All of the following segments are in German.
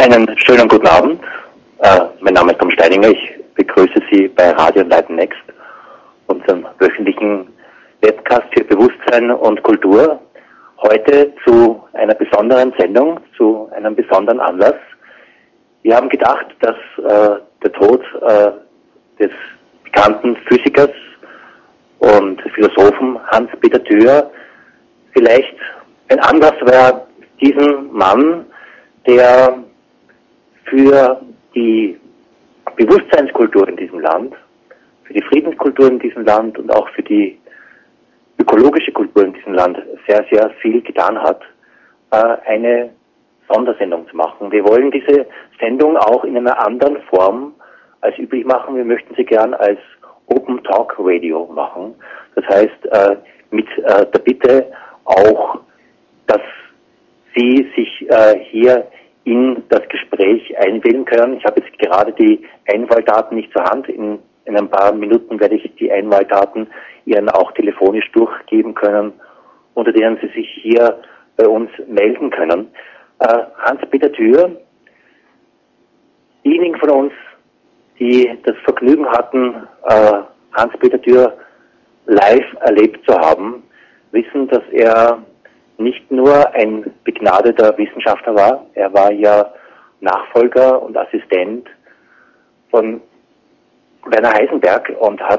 Einen schönen guten Abend. Mein Name ist Tom Steininger. Ich begrüße Sie bei Radio Enlighten Next, unserem wöchentlichen Webcast für Bewusstsein und Kultur. Heute zu einer besonderen Sendung, zu einem besonderen Anlass. Wir haben gedacht, dass der Tod des bekannten Physikers und Philosophen Hans-Peter Thür vielleicht ein Anlass wäre, diesen Mann, der für die Bewusstseinskultur in diesem Land, für die Friedenskultur in diesem Land und auch für die ökologische Kultur in diesem Land sehr, sehr viel getan hat, eine Sondersendung zu machen. Wir wollen diese Sendung auch in einer anderen Form als üblich machen. Wir möchten sie gern als Open Talk Radio machen. Das heißt, mit der Bitte auch, dass Sie sich hier in das Gespräch einwählen können. Ich habe jetzt gerade die Einwahldaten nicht zur Hand. In ein paar Minuten werde ich die Einwahldaten Ihnen auch telefonisch durchgeben können, unter denen Sie sich hier bei uns melden können. Hans-Peter Thür, diejenigen von uns, die das Vergnügen hatten, Hans-Peter Thür live erlebt zu haben, wissen, dass er nicht nur ein begnadeter Wissenschaftler war, er war ja Nachfolger und Assistent von Werner Heisenberg und hat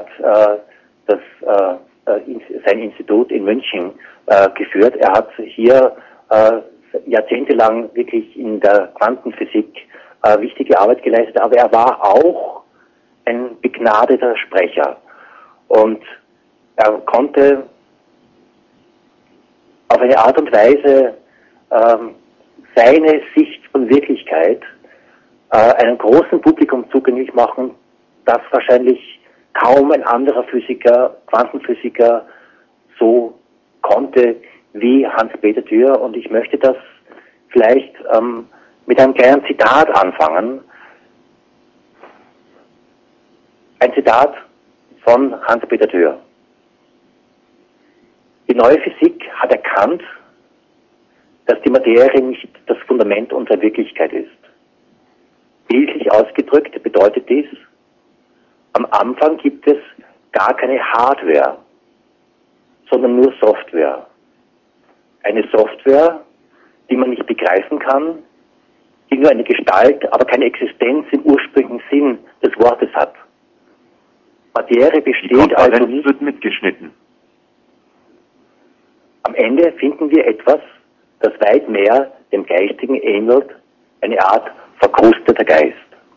sein Institut in München geführt. Er hat hier jahrzehntelang wirklich in der Quantenphysik wichtige Arbeit geleistet, aber er war auch ein begnadeter Sprecher und er konnte auf eine Art und Weise seine Sicht von Wirklichkeit einem großen Publikum zugänglich machen, das wahrscheinlich kaum ein anderer Physiker, Quantenphysiker so konnte wie Hans-Peter Thür. Und ich möchte das vielleicht mit einem kleinen Zitat anfangen. Ein Zitat von Hans-Peter Thür. Die neue Physik hat erkannt, dass die Materie nicht das Fundament unserer Wirklichkeit ist. Bildlich ausgedrückt bedeutet dies, am Anfang gibt es gar keine Hardware, sondern nur Software. Eine Software, die man nicht begreifen kann, die nur eine Gestalt, aber keine Existenz im ursprünglichen Sinn des Wortes hat. Materie besteht also nicht. Wird mitgeschnitten. Am Ende finden wir etwas, das weit mehr dem Geistigen ähnelt, eine Art verkrusteter Geist.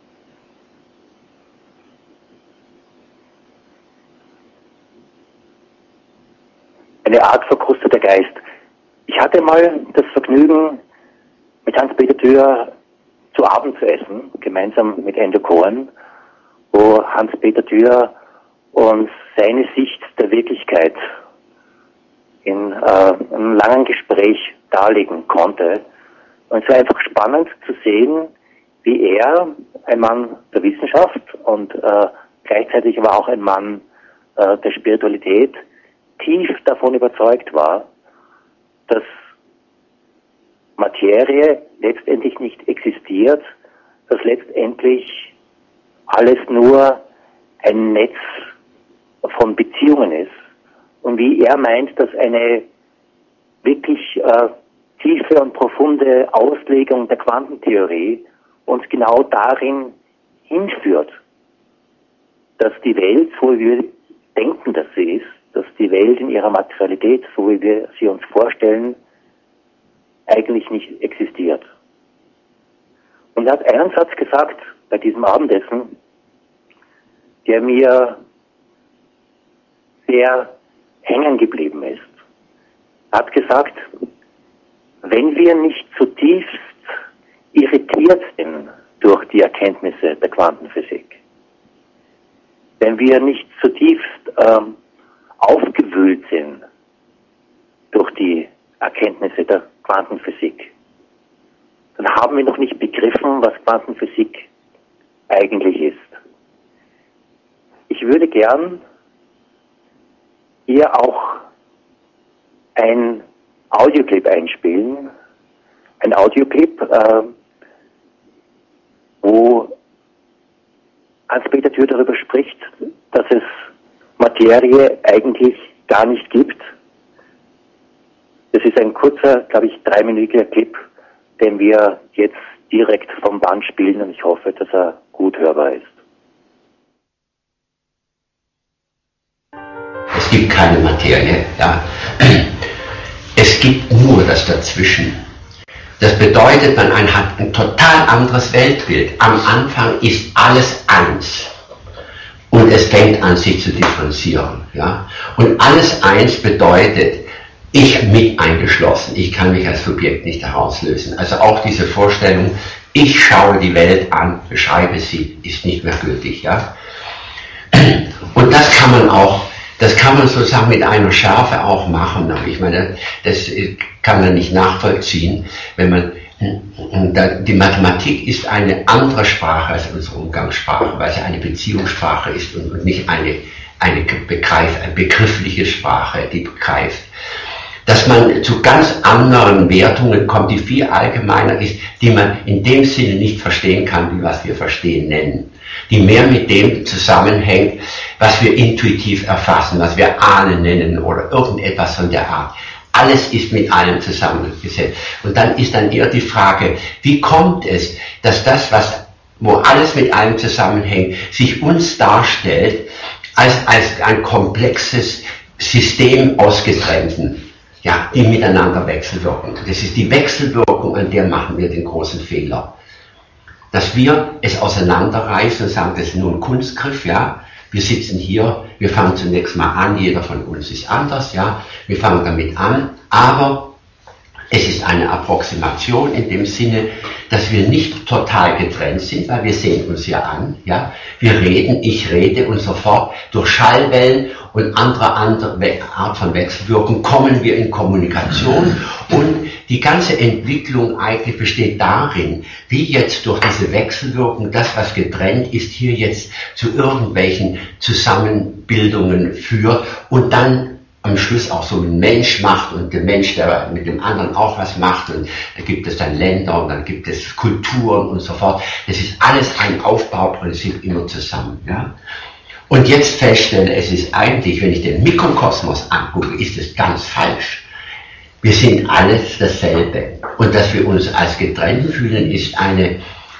Eine Art verkrusteter Geist. Ich hatte mal das Vergnügen, mit Hans-Peter Thür zu Abend zu essen, gemeinsam mit Endo Cohen, wo Hans-Peter Thür uns seine Sicht der Wirklichkeit in einem langen Gespräch darlegen konnte. Und es war einfach spannend zu sehen, wie er, ein Mann der Wissenschaft und gleichzeitig aber auch ein Mann der Spiritualität, tief davon überzeugt war, dass Materie letztendlich nicht existiert, dass letztendlich alles nur ein Netz von Beziehungen ist. Und wie er meint, dass eine wirklich tiefe und profunde Auslegung der Quantentheorie uns genau darin hinführt, dass die Welt, so wie wir denken, dass sie ist, dass die Welt in ihrer Materialität, so wie wir sie uns vorstellen, eigentlich nicht existiert. Und er hat einen Satz gesagt bei diesem Abendessen, der mir sehr hängen geblieben ist. Er hat gesagt, wenn wir nicht zutiefst irritiert sind durch die Erkenntnisse der Quantenphysik, wenn wir nicht zutiefst aufgewühlt sind durch die Erkenntnisse der Quantenphysik, dann haben wir noch nicht begriffen, was Quantenphysik eigentlich ist. Ich würde gern hier auch ein Audioclip einspielen. Ein Audioclip, Hans-Peter Thür darüber spricht, dass es Materie eigentlich gar nicht gibt. Das ist ein kurzer, glaube ich, 3-minütiger Clip, den wir jetzt direkt vom Band spielen, und ich hoffe, dass er gut hörbar ist. Es gibt keine Materie, ja. Es gibt nur das Dazwischen. Das bedeutet, man hat ein total anderes Weltbild. Am Anfang ist alles eins. Und es fängt an, sich zu differenzieren. Ja? Und alles eins bedeutet, ich mit eingeschlossen. Ich kann mich als Subjekt nicht herauslösen. Also auch diese Vorstellung, ich schaue die Welt an, beschreibe sie, ist nicht mehr gültig. Ja? Und das kann man sozusagen mit einer Schärfe auch machen. Aber ich meine, das kann man nicht nachvollziehen, wenn man, die Mathematik ist eine andere Sprache als unsere Umgangssprache, weil sie eine Beziehungssprache ist und nicht eine begriffliche Sprache, die begreift. Dass man zu ganz anderen Wertungen kommt, die viel allgemeiner ist, die man in dem Sinne nicht verstehen kann, wie was wir verstehen nennen. Die mehr mit dem zusammenhängt, was wir intuitiv erfassen, was wir Ahnen nennen oder irgendetwas von der Art. Alles ist mit allem zusammengesetzt. Und dann ist dann eher die Frage, wie kommt es, dass das, wo alles mit allem zusammenhängt, sich uns darstellt als ein komplexes System aus Getrennten, ja, die miteinander wechselwirken. Das ist die Wechselwirkung, an der machen wir den großen Fehler. Dass wir es auseinanderreißen und sagen, das ist nur ein Kunstgriff, ja. Wir sitzen hier, wir fangen zunächst mal an, jeder von uns ist anders, ja. Wir fangen damit an, aber es ist eine Approximation in dem Sinne, dass wir nicht total getrennt sind, weil wir sehen uns ja an, ja. Wir reden, ich rede und sofort durch Schallwellen und andere Art von Wechselwirkung kommen wir in Kommunikation, und die ganze Entwicklung eigentlich besteht darin, wie jetzt durch diese Wechselwirkung das, was getrennt ist, hier jetzt zu irgendwelchen Zusammenbildungen führt und dann am Schluss auch so ein Mensch macht und der Mensch, der mit dem anderen auch was macht, und da gibt es dann Länder und dann gibt es Kulturen und so fort. Das ist alles ein Aufbauprinzip immer zusammen, ja. Und jetzt feststelle, es ist eigentlich, wenn ich den Mikrokosmos angucke, ist es ganz falsch. Wir sind alles dasselbe. Und dass wir uns als getrennt fühlen, ist eine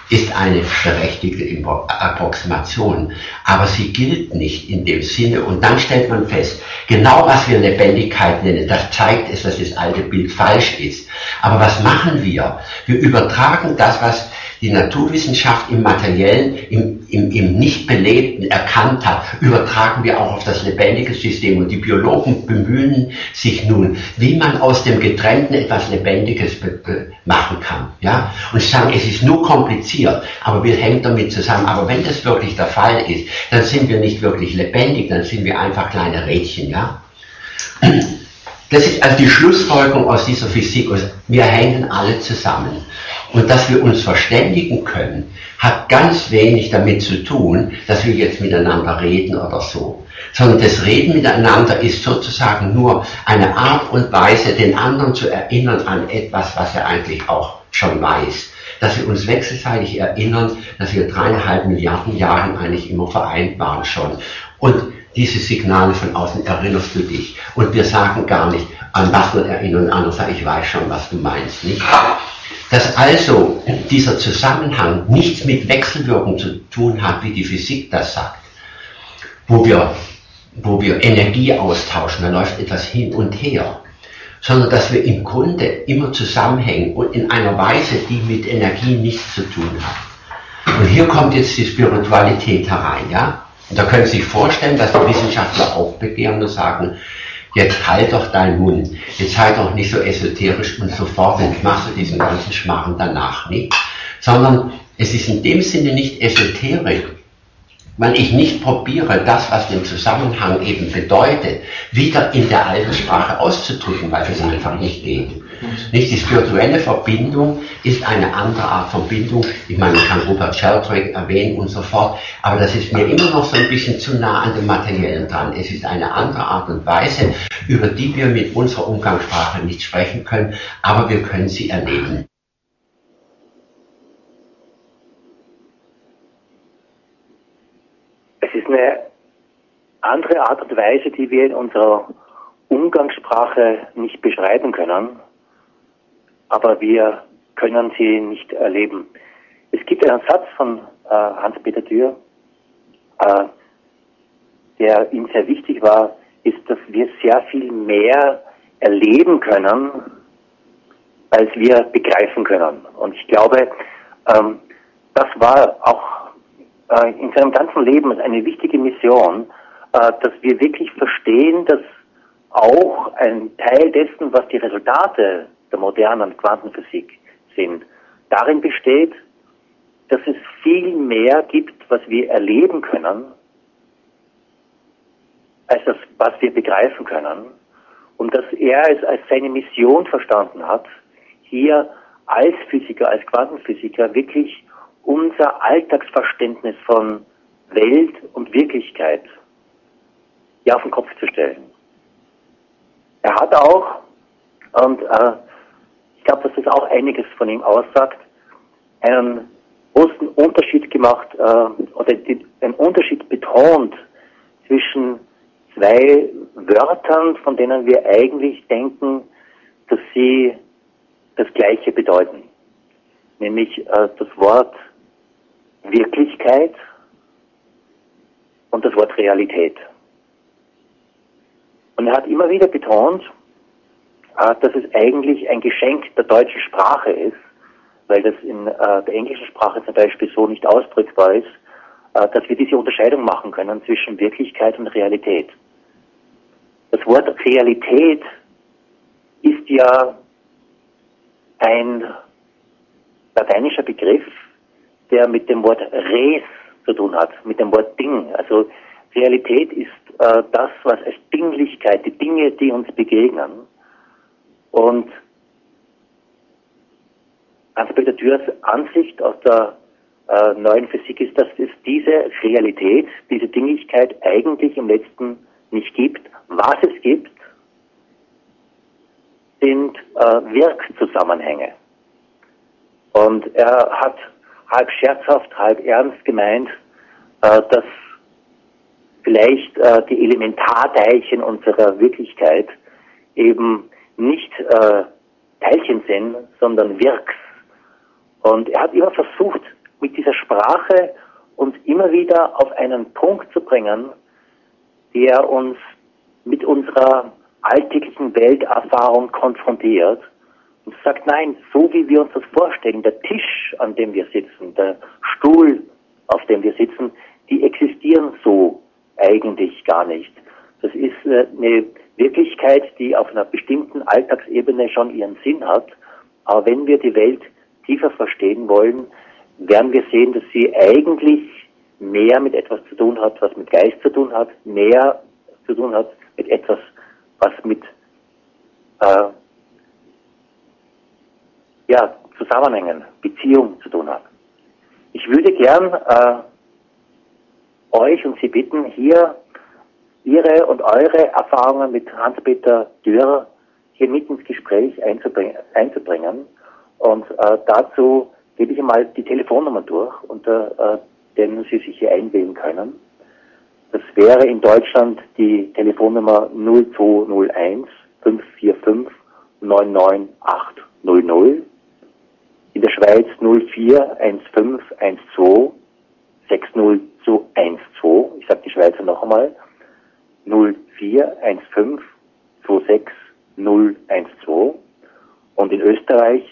berechtigte Approximation. Aber sie gilt nicht in dem Sinne. Und dann stellt man fest, genau was wir Lebendigkeit nennen, das zeigt es, dass das alte Bild falsch ist. Aber was machen wir? Wir übertragen das, was die Naturwissenschaft im Materiellen, im Nicht-Belebten erkannt hat, übertragen wir auch auf das lebendige System. Und die Biologen bemühen sich nun, wie man aus dem Getrennten etwas Lebendiges machen kann. Ja? Und sagen, es ist nur kompliziert, aber wir hängen damit zusammen. Aber wenn das wirklich der Fall ist, dann sind wir nicht wirklich lebendig, dann sind wir einfach kleine Rädchen. Ja? Das ist also die Schlussfolgerung aus dieser Physik. Wir hängen alle zusammen. Und dass wir uns verständigen können, hat ganz wenig damit zu tun, dass wir jetzt miteinander reden oder so. Sondern das Reden miteinander ist sozusagen nur eine Art und Weise, den anderen zu erinnern an etwas, was er eigentlich auch schon weiß. Dass wir uns wechselseitig erinnern, dass wir 3,5 Milliarden Jahre eigentlich immer vereint waren schon. Und diese Signale von außen, erinnerst du dich? Und wir sagen gar nicht, an was wir erinnern, und andere sagen, ich weiß schon, was du meinst, nicht? Dass also dieser Zusammenhang nichts mit Wechselwirkung zu tun hat, wie die Physik das sagt, wo wir Energie austauschen, da läuft etwas hin und her, sondern dass wir im Grunde immer zusammenhängen und in einer Weise, die mit Energie nichts zu tun hat. Und hier kommt jetzt die Spiritualität herein, ja? Und da können Sie sich vorstellen, dass die Wissenschaftler aufbegehren und sagen, jetzt halt doch deinen Mund, jetzt halt doch nicht so esoterisch und so fort, dann machst du diesen ganzen Schmarrn danach nicht, sondern es ist in dem Sinne nicht Esoterik, weil ich nicht probiere, das, was den Zusammenhang eben bedeutet, wieder in der alten Sprache auszudrücken, weil es einfach nicht geht. Nicht? Die spirituelle Verbindung ist eine andere Art von Bindung. Ich meine, man kann Rupert Sheldrake erwähnen und so fort, aber das ist mir immer noch so ein bisschen zu nah an dem Materiellen dran. Es ist eine andere Art und Weise, über die wir mit unserer Umgangssprache nicht sprechen können, aber wir können sie erleben. ist eine andere Art und Weise, die wir in unserer Umgangssprache nicht beschreiben können, aber wir können sie nicht erleben. Es gibt einen Satz von Hans-Peter Dürr, der ihm sehr wichtig war, ist, dass wir sehr viel mehr erleben können, als wir begreifen können. Und ich glaube, das war auch in seinem ganzen Leben eine wichtige Mission, dass wir wirklich verstehen, dass auch ein Teil dessen, was die Resultate der modernen Quantenphysik sind, darin besteht, dass es viel mehr gibt, was wir erleben können, als das, was wir begreifen können. Und dass er es als seine Mission verstanden hat, hier als Physiker, als Quantenphysiker wirklich unser Alltagsverständnis von Welt und Wirklichkeit hier auf den Kopf zu stellen. Er hat auch, und ich glaube, dass das auch einiges von ihm aussagt, einen großen Unterschied gemacht, oder einen Unterschied betont zwischen zwei Wörtern, von denen wir eigentlich denken, dass sie das Gleiche bedeuten. Nämlich das Wort Wirklichkeit und das Wort Realität. Und er hat immer wieder betont, dass es eigentlich ein Geschenk der deutschen Sprache ist, weil das in der englischen Sprache zum Beispiel so nicht ausdrückbar ist, dass wir diese Unterscheidung machen können zwischen Wirklichkeit und Realität. Das Wort Realität ist ja ein lateinischer Begriff, der mit dem Wort res zu tun hat, mit dem Wort Ding. Also Realität ist das, was als Dinglichkeit, die Dinge, die uns begegnen. Und Hans-Peter Dürrs Ansicht aus der neuen Physik ist, dass es diese Realität, diese Dinglichkeit eigentlich im Letzten nicht gibt. Was es gibt, sind Wirkzusammenhänge. Und er hat halb scherzhaft, halb ernst gemeint, dass vielleicht die Elementarteilchen unserer Wirklichkeit eben nicht Teilchen sind, sondern Wirks. Und er hat immer versucht, mit dieser Sprache uns immer wieder auf einen Punkt zu bringen, der uns mit unserer alltäglichen Welterfahrung konfrontiert und sagt, nein, so wie wir uns das vorstellen, der Tisch, an dem wir sitzen, der Stuhl, auf dem wir sitzen, die existieren so eigentlich gar nicht. Das ist eine Wirklichkeit, die auf einer bestimmten Alltagsebene schon ihren Sinn hat, aber wenn wir die Welt tiefer verstehen wollen, werden wir sehen, dass sie eigentlich mehr mit etwas zu tun hat, was mit Geist zu tun hat, mehr zu tun hat mit etwas, was mit Zusammenhängen, Beziehung zu tun hat. Ich würde gern euch und Sie bitten, hier Ihre und eure Erfahrungen mit Hans-Peter Dürr hier mit ins Gespräch einzubringen. Und dazu gebe ich einmal die Telefonnummer durch, unter denen Sie sich hier einwählen können. Das wäre in Deutschland die Telefonnummer 0201 545 99800. In der Schweiz 041512 60212. Ich sage die Schweizer noch einmal. 0415 26012. Und in Österreich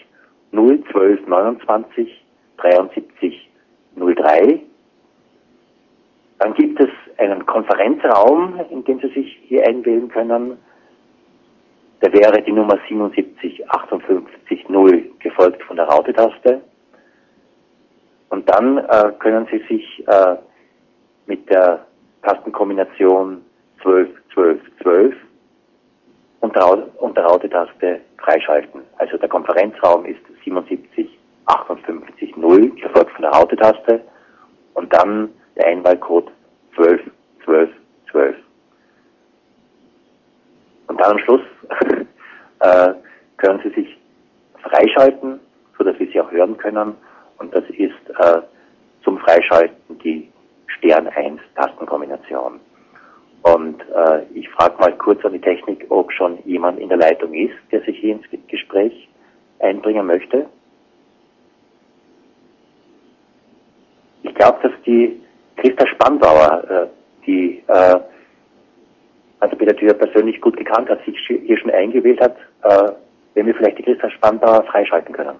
01229 73 03. Dann gibt es einen Konferenzraum, in dem Sie sich hier einwählen können. Der wäre die Nummer 77550, gefolgt von der Raute-Taste. Und dann können Sie sich mit der Tastenkombination 12 12 12 und der Raute-Taste freischalten. Also der Konferenzraum ist 77550, gefolgt von der Raute-Taste und dann der Einwahlcode 12 12 12. Und dann am Schluss können Sie sich freischalten, sodass wir Sie auch hören können. Und das ist zum Freischalten die Stern 1 Tastenkombination. Und ich frage mal kurz an die Technik, ob schon jemand in der Leitung ist, der sich hier ins Gespräch einbringen möchte. Ich glaube, dass die Christa Spandauer, die Hans-Peter Dürr persönlich gut gekannt hat, sich hier schon eingewählt hat, wenn wir vielleicht die Christa Spandauer freischalten können.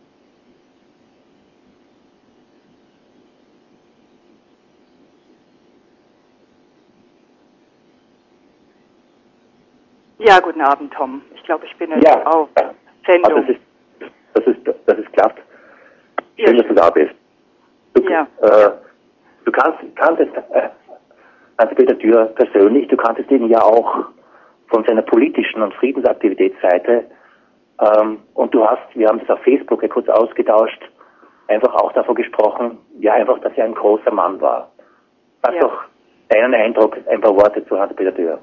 Ja, guten Abend, Tom. Ich glaube, ich bin jetzt auf Sendung. Also das ist klappt. Schön, dass du da bist. Du kanntest Hans-Peter Dürr persönlich, du kanntest ihn ja auch von seiner politischen und Friedensaktivitätsseite, und wir haben das auf Facebook ja kurz ausgetauscht, einfach auch davon gesprochen, ja einfach, dass er ein großer Mann war. Sag doch deinen Eindruck, ein paar Worte zu Hans-Peter Dürr.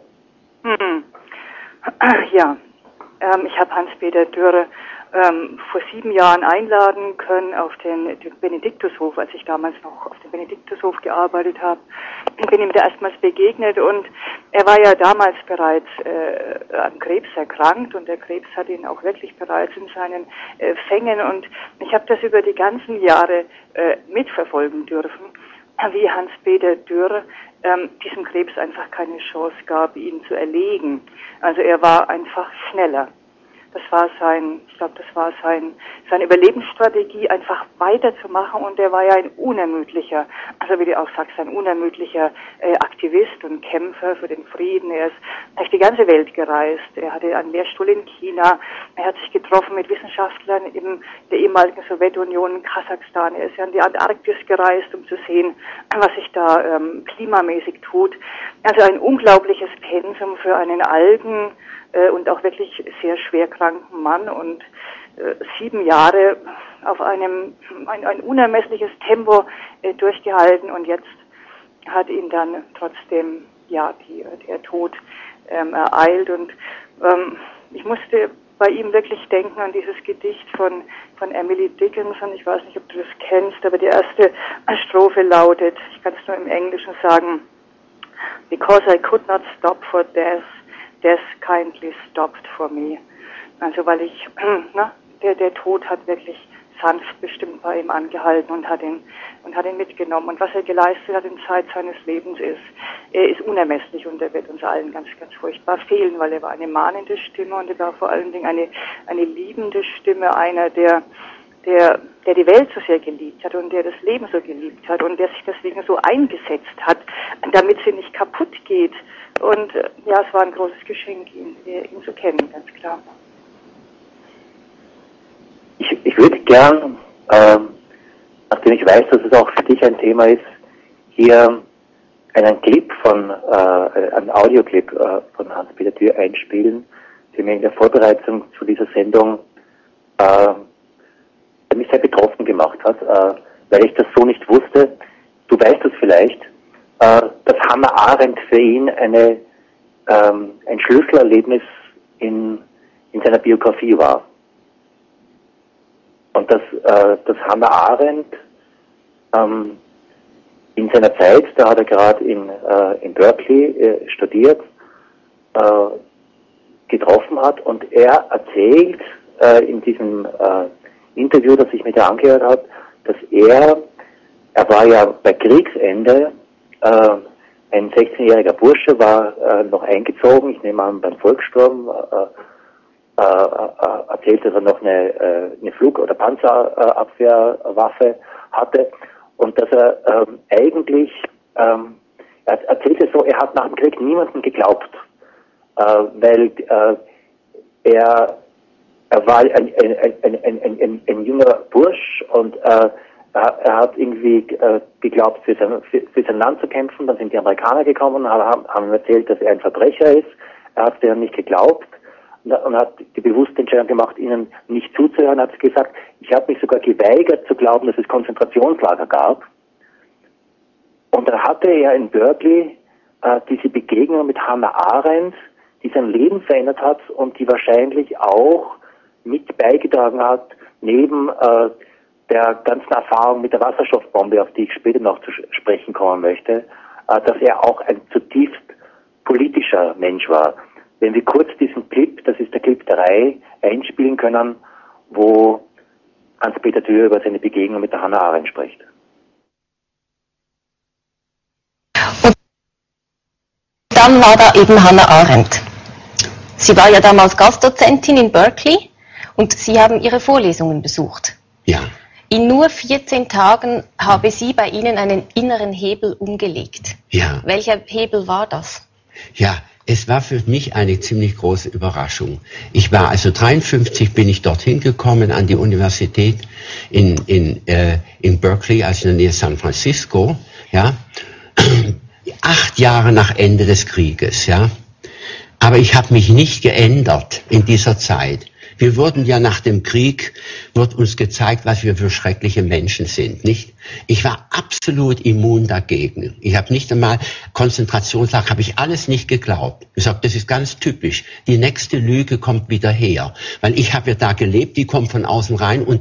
Ja, ich habe Hans-Peter Dürr vor 7 Jahren einladen können auf den Benediktushof, als ich damals noch auf dem Benediktushof gearbeitet habe. Ich bin ihm da erstmals begegnet und er war ja damals bereits an Krebs erkrankt und der Krebs hat ihn auch wirklich bereits in seinen Fängen und ich habe das über die ganzen Jahre mitverfolgen dürfen, wie Hans-Peter Dürr diesem Krebs einfach keine Chance gab, ihn zu erlegen. Also er war einfach schneller. Das war seine Überlebensstrategie, einfach weiterzumachen und er war ja ein unermüdlicher, also wie du auch sagst, ein unermüdlicher Aktivist und Kämpfer für den Frieden. Er ist durch die ganze Welt gereist. Er hatte einen Lehrstuhl in China. Er hat sich getroffen mit Wissenschaftlern in der ehemaligen Sowjetunion in Kasachstan. Er ist ja an die Antarktis gereist, um zu sehen, was sich da klimamäßig tut. Also ein unglaubliches Pensum für einen alten und auch wirklich sehr schwer kranken Mann und 7 Jahre auf ein unermessliches Tempo durchgehalten und jetzt hat ihn dann trotzdem der Tod ereilt und ich musste bei ihm wirklich denken an dieses Gedicht von Emily Dickinson. Ich weiß nicht, ob du das kennst, aber die erste Strophe lautet, ich kann es nur im Englischen sagen, Because I could not stop for death kindly stopped for me. Also weil der Tod hat wirklich sanft bestimmt bei ihm angehalten und hat ihn mitgenommen. Und was er geleistet hat in Zeit seines Lebens er ist unermesslich und er wird uns allen ganz, ganz furchtbar fehlen, weil er war eine mahnende Stimme und er war vor allen Dingen eine liebende Stimme, einer, der die Welt so sehr geliebt hat und der das Leben so geliebt hat und der sich deswegen so eingesetzt hat, damit sie nicht kaputt geht. Und es war ein großes Geschenk, ihn zu kennen, ganz klar. Ich würde gern, nachdem ich weiß, dass es auch für dich ein Thema ist, hier einen Clip einen Audioclip von Hans-Peter Dürr einspielen, der mir in der Vorbereitung zu dieser Sendung der mich sehr betroffen gemacht hat, weil ich das so nicht wusste. Du weißt es vielleicht, dass Hannah Arendt für ihn ein Schlüsselerlebnis in seiner Biografie war. Und dass Hannah Arendt in seiner Zeit, da hat er gerade in Berkeley studiert, getroffen hat und er erzählt in diesem Interview, das ich mir da angehört habe, dass er war ja bei Kriegsende ein 16-jähriger Bursche, war noch eingezogen, ich nehme an beim Volkssturm, erzählt, dass er noch eine Flug- oder Panzerabwehrwaffe hatte und dass er eigentlich, er erzählte so, er hat nach dem Krieg niemandem geglaubt, weil er war ein junger Bursch und er hat irgendwie geglaubt, für sein Land zu kämpfen. Dann sind die Amerikaner gekommen und haben ihm erzählt, dass er ein Verbrecher ist. Er hat denen nicht geglaubt und hat die bewusste Entscheidung gemacht, ihnen nicht zuzuhören. Hat gesagt, ich habe mich sogar geweigert zu glauben, dass es Konzentrationslager gab. Und dann hatte er in Berkeley diese Begegnung mit Hannah Arendt, die sein Leben verändert hat und die wahrscheinlich auch mit beigetragen hat, neben der ganzen Erfahrung mit der Wasserstoffbombe, auf die ich später noch zu sprechen kommen möchte, dass er auch ein zutiefst politischer Mensch war. Wenn wir kurz diesen Clip, das ist der Clip 3, einspielen können, wo Hans-Peter Dürr über seine Begegnung mit der Hannah Arendt spricht. Und dann war da eben Hannah Arendt. Sie war ja damals Gastdozentin in Berkeley und Sie haben ihre Vorlesungen besucht. Ja. In nur 14 Tagen habe sie bei Ihnen einen inneren Hebel umgelegt. Ja. Welcher Hebel war das? Ja, es war für mich eine ziemlich große Überraschung. Ich war also 53, bin ich dorthin gekommen an die Universität in Berkeley, also in der Nähe San Francisco, ja. 8 Jahre nach Ende des Krieges, ja. Aber ich habe mich nicht geändert in dieser Zeit. Wir wurden ja nach dem Krieg, wird uns gezeigt, was wir für schreckliche Menschen sind, nicht? Ich war absolut immun dagegen. Ich habe nicht einmal Konzentrationslager, habe ich alles nicht geglaubt. Ich sage, das ist ganz typisch. Die nächste Lüge kommt wieder her. Weil ich habe ja da gelebt, die kommen von außen rein und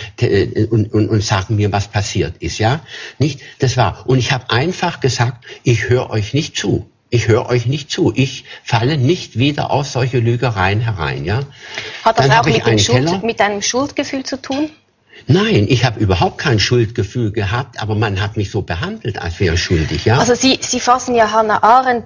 sagen mir, was passiert ist, ja? Nicht? Das war. Und ich habe einfach gesagt, ich höre euch nicht zu. Ich höre euch nicht zu. Ich falle nicht wieder auf solche Lügereien herein, ja? Hat das auch mit einem Schuldgefühl zu tun? Nein, ich habe überhaupt kein Schuldgefühl gehabt, aber man hat mich so behandelt, als wäre ich schuldig, ja? Also Sie fassen ja Hannah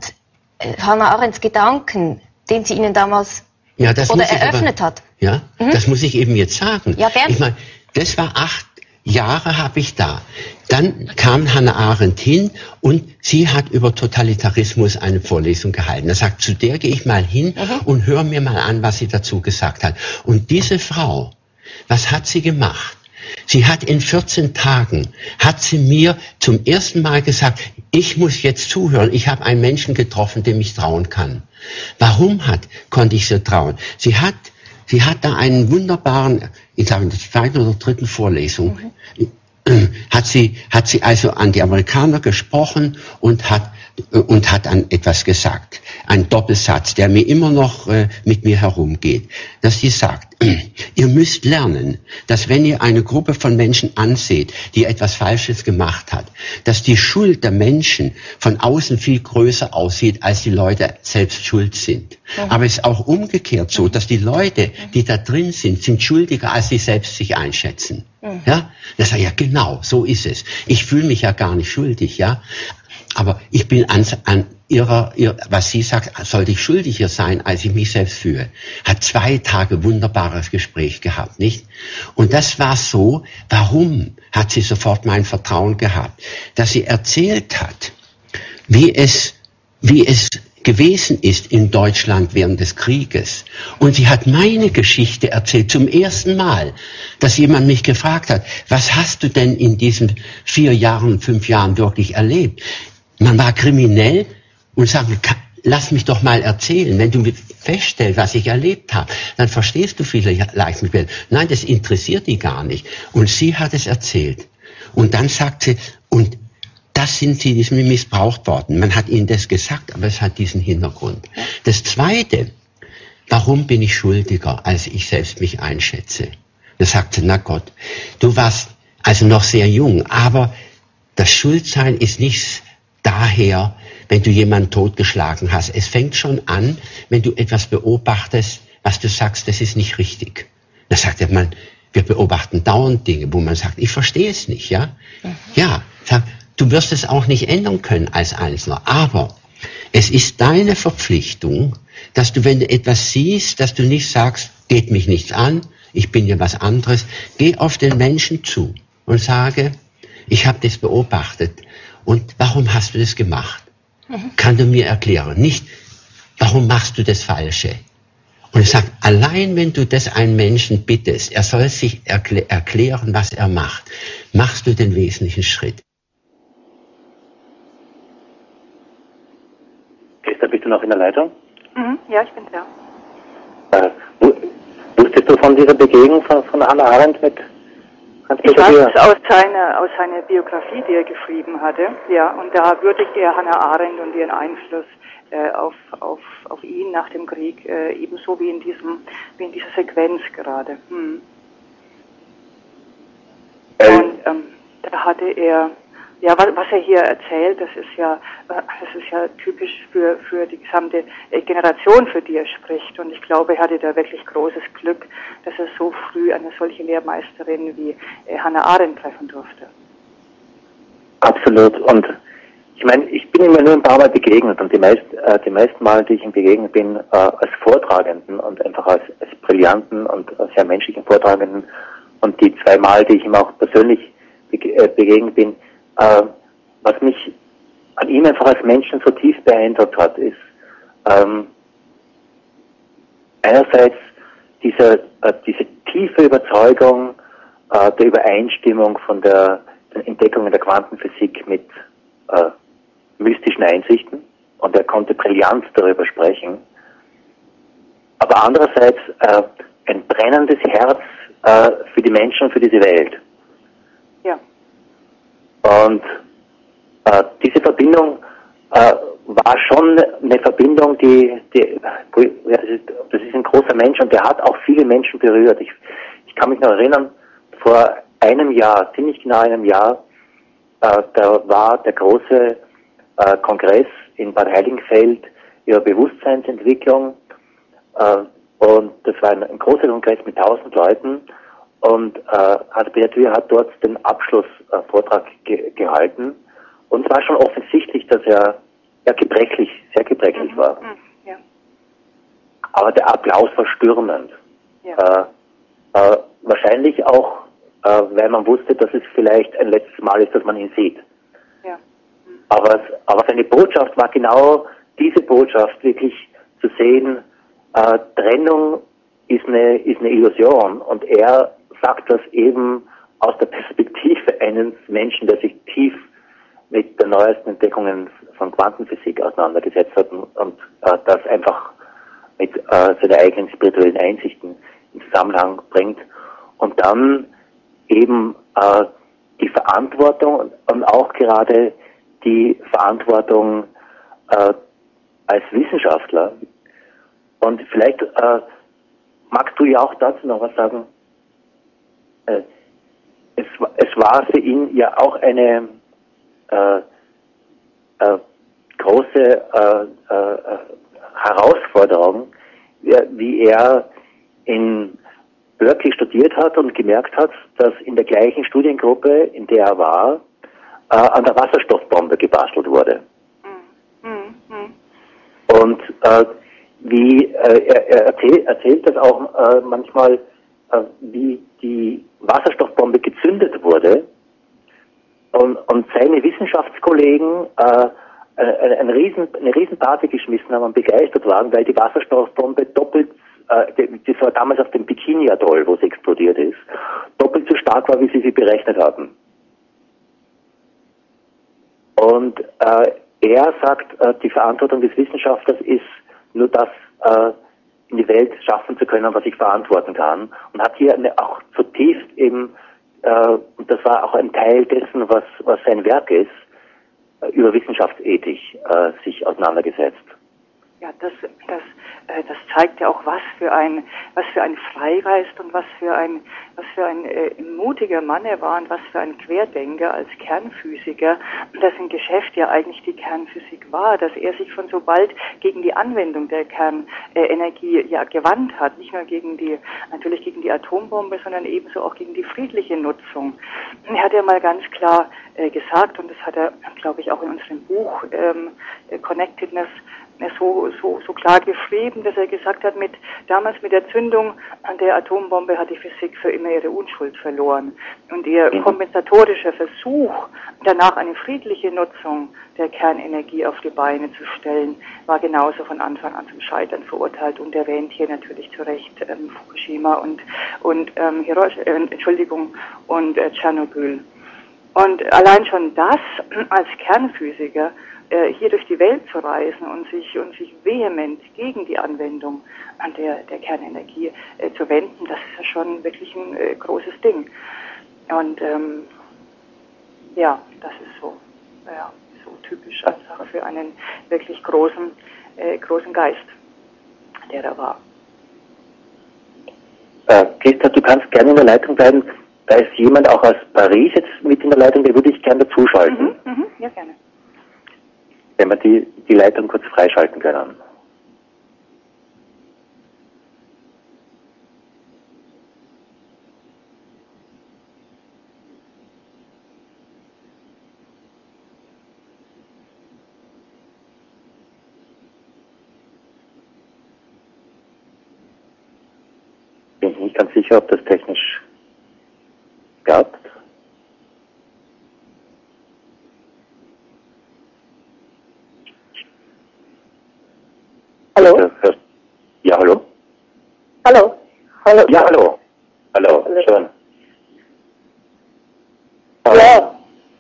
Arendts Gedanken, den sie Ihnen damals eröffnet hat. Ja, das muss ich eben jetzt sagen. Ja, gern. Ich meine, das war 8 Jahre habe ich da. Dann kam Hannah Arendt hin und sie hat über Totalitarismus eine Vorlesung gehalten. Er sagt, zu der gehe ich mal hin und höre mir mal an, was sie dazu gesagt hat. Und diese Frau, was hat sie gemacht? Sie hat in 14 Tagen, hat sie mir zum ersten Mal gesagt, ich muss jetzt zuhören, ich habe einen Menschen getroffen, dem ich trauen kann. Warum konnte ich sie trauen? Sie hat da einen wunderbaren, ich glaube in der 2. oder 3. Vorlesung, hat sie also an die Amerikaner gesprochen und hat dann etwas gesagt. Ein Doppelsatz, der mir immer noch mit mir herumgeht. Dass sie sagt, ihr müsst lernen, dass wenn ihr eine Gruppe von Menschen anseht, die etwas Falsches gemacht hat, dass die Schuld der Menschen von außen viel größer aussieht, als die Leute selbst schuld sind. Aber es ist auch umgekehrt so, dass die Leute, die da drin sind schuldiger, als sie selbst sich einschätzen. Ja? Das sagt ja genau, so ist es. Ich fühle mich ja gar nicht schuldig, ja. Aber ich bin an was sie sagt, sollte ich schuldiger sein, als ich mich selbst fühle. Hat 2 Tage wunderbares Gespräch gehabt, nicht? Und das war so, warum hat sie sofort mein Vertrauen gehabt? Dass sie erzählt hat, wie es gewesen ist in Deutschland während des Krieges. Und sie hat meine Geschichte erzählt, zum ersten Mal, dass jemand mich gefragt hat, was hast du denn in diesen 4 Jahren, 5 Jahren wirklich erlebt? Man war kriminell und sagt, lass mich doch mal erzählen. Wenn du feststellst, was ich erlebt habe, dann verstehst du vielleicht mich besser. Nein, das interessiert die gar nicht. Und sie hat es erzählt. Und dann sagt sie, und das sind sie, die sind missbraucht worden. Man hat ihnen das gesagt, aber es hat diesen Hintergrund. Das Zweite, warum bin ich schuldiger, als ich selbst mich einschätze? Da sagt sie, na Gott, du warst also noch sehr jung, aber das Schuldsein ist nicht daher, wenn du jemanden totgeschlagen hast. Es fängt schon an, wenn du etwas beobachtest, was du sagst, das ist nicht richtig. Da sagt der Mann, wir beobachten dauernd Dinge, wo man sagt, ich verstehe es nicht, ja? Ja, sagt, du wirst es auch nicht ändern können als Einzelner, aber es ist deine Verpflichtung, dass du, wenn du etwas siehst, dass du nicht sagst, geht mich nichts an, ich bin ja was anderes, geh auf den Menschen zu und sage, ich habe das beobachtet und warum hast du das gemacht? Kann du mir erklären? Nicht, warum machst du das Falsche? Und ich sage, allein wenn du das einen Menschen bittest, er soll sich erklären, was er macht, machst du den wesentlichen Schritt. Christa, bist du noch in der Leitung? Ja, ich bin da. Wusstest du von dieser Begegnung von Hannah Arendt mit Ich weiß es aus seiner Biografie, die er geschrieben hatte, ja, und da würdigt er Hannah Arendt und ihren Einfluss auf ihn nach dem Krieg ebenso wie in dieser Sequenz gerade. hatte er, ja, was er hier erzählt, das ist ja typisch für die gesamte Generation, für die er spricht. Und ich glaube, er hatte da wirklich großes Glück, dass er so früh eine solche Lehrmeisterin wie Hannah Arendt treffen durfte. Absolut. Und ich meine, ich bin ihm ja nur ein paar Mal begegnet und die meisten Mal, die ich ihm begegnet bin, als Vortragenden und einfach als brillanten und sehr menschlichen Vortragenden, und die 2 Mal, die ich ihm auch persönlich begegnet bin, was mich an ihm einfach als Menschen so tief beeindruckt hat, ist einerseits diese tiefe Überzeugung der Übereinstimmung von den Entdeckungen der Quantenphysik mit mystischen Einsichten, und er konnte brillant darüber sprechen, aber andererseits ein brennendes Herz für die Menschen und für diese Welt. Ja. Und diese Verbindung war schon eine Verbindung, das ist ein großer Mensch und der hat auch viele Menschen berührt. Ich kann mich noch erinnern, vor einem Jahr, ziemlich genau einem Jahr, da war der große Kongress in Bad Heiligenfeld über Bewusstseinsentwicklung, und das war ein großer Kongress mit 1000 Leuten, und Hans-Peter Thür hat dort den Abschlussvortrag gehalten, und es war schon offensichtlich, dass er sehr gebrechlich war. Ja. Aber der Applaus war stürmend. Ja. Wahrscheinlich auch, weil man wusste, dass es vielleicht ein letztes Mal ist, dass man ihn sieht. Ja. Aber seine Botschaft war genau diese Botschaft, wirklich zu sehen, Trennung ist eine Illusion, und er sagt das eben aus der Perspektive eines Menschen, der sich tief mit den neuesten Entdeckungen von Quantenphysik auseinandergesetzt hat und das einfach mit seinen eigenen spirituellen Einsichten in Zusammenhang bringt, und dann eben die Verantwortung und auch gerade die Verantwortung als Wissenschaftler. Und vielleicht magst du ja auch dazu noch was sagen. Es war für ihn ja auch eine große Herausforderung, wie er in Berkeley studiert hat und gemerkt hat, dass in der gleichen Studiengruppe, in der er war, an der Wasserstoffbombe gebastelt wurde. Und wie er erzählt das auch manchmal, wie die Wasserstoffbombe gezündet wurde, und seine Wissenschaftskollegen eine Riesenparty geschmissen haben und begeistert waren, weil die Wasserstoffbombe doppelt, das war damals auf dem Bikini-Atoll, wo sie explodiert ist, doppelt so stark war, wie sie berechnet hatten. Und er sagt, die Verantwortung des Wissenschaftlers ist nur das, in die Welt schaffen zu können, was ich verantworten kann, und hat hier auch zutiefst eben, und das war auch ein Teil dessen, was sein Werk ist, über Wissenschaftsethik sich auseinandergesetzt. Ja, das zeigt ja auch, was für ein Freigeist und was für ein mutiger Mann er war und was für ein Querdenker als Kernphysiker, dass im Geschäft ja eigentlich die Kernphysik war, dass er sich von so bald gegen die Anwendung der Kernenergie ja gewandt hat, nicht nur natürlich gegen die Atombombe, sondern ebenso auch gegen die friedliche Nutzung. Er hat ja mal ganz klar gesagt, und das hat er, glaube ich, auch in unserem Buch Connectedness so klar geschrieben, dass er gesagt hat, damals mit der Zündung an der Atombombe hat die Physik für immer ihre Unschuld verloren. Und ihr kompensatorischer Versuch, danach eine friedliche Nutzung der Kernenergie auf die Beine zu stellen, war genauso von Anfang an zum Scheitern verurteilt, und erwähnt hier natürlich zu Recht Fukushima und Tschernobyl. Und allein schon das als Kernphysiker hier durch die Welt zu reisen und sich vehement gegen die Anwendung an der Kernenergie zu wenden, das ist ja schon wirklich ein großes Ding. Und das ist so typisch einfach für einen wirklich großen Geist, der da war. Christa, du kannst gerne in der Leitung bleiben. da ist jemand auch aus Paris jetzt mit in der Leitung, der würde ich gerne dazuschalten. Ja, gerne. Wenn wir die Leitung kurz freischalten können. Bin nicht ganz sicher, ob das technisch klappt. Hallo? Ja, hallo? Hallo? Hallo? Ja, hallo. Hallo, schön. Ja.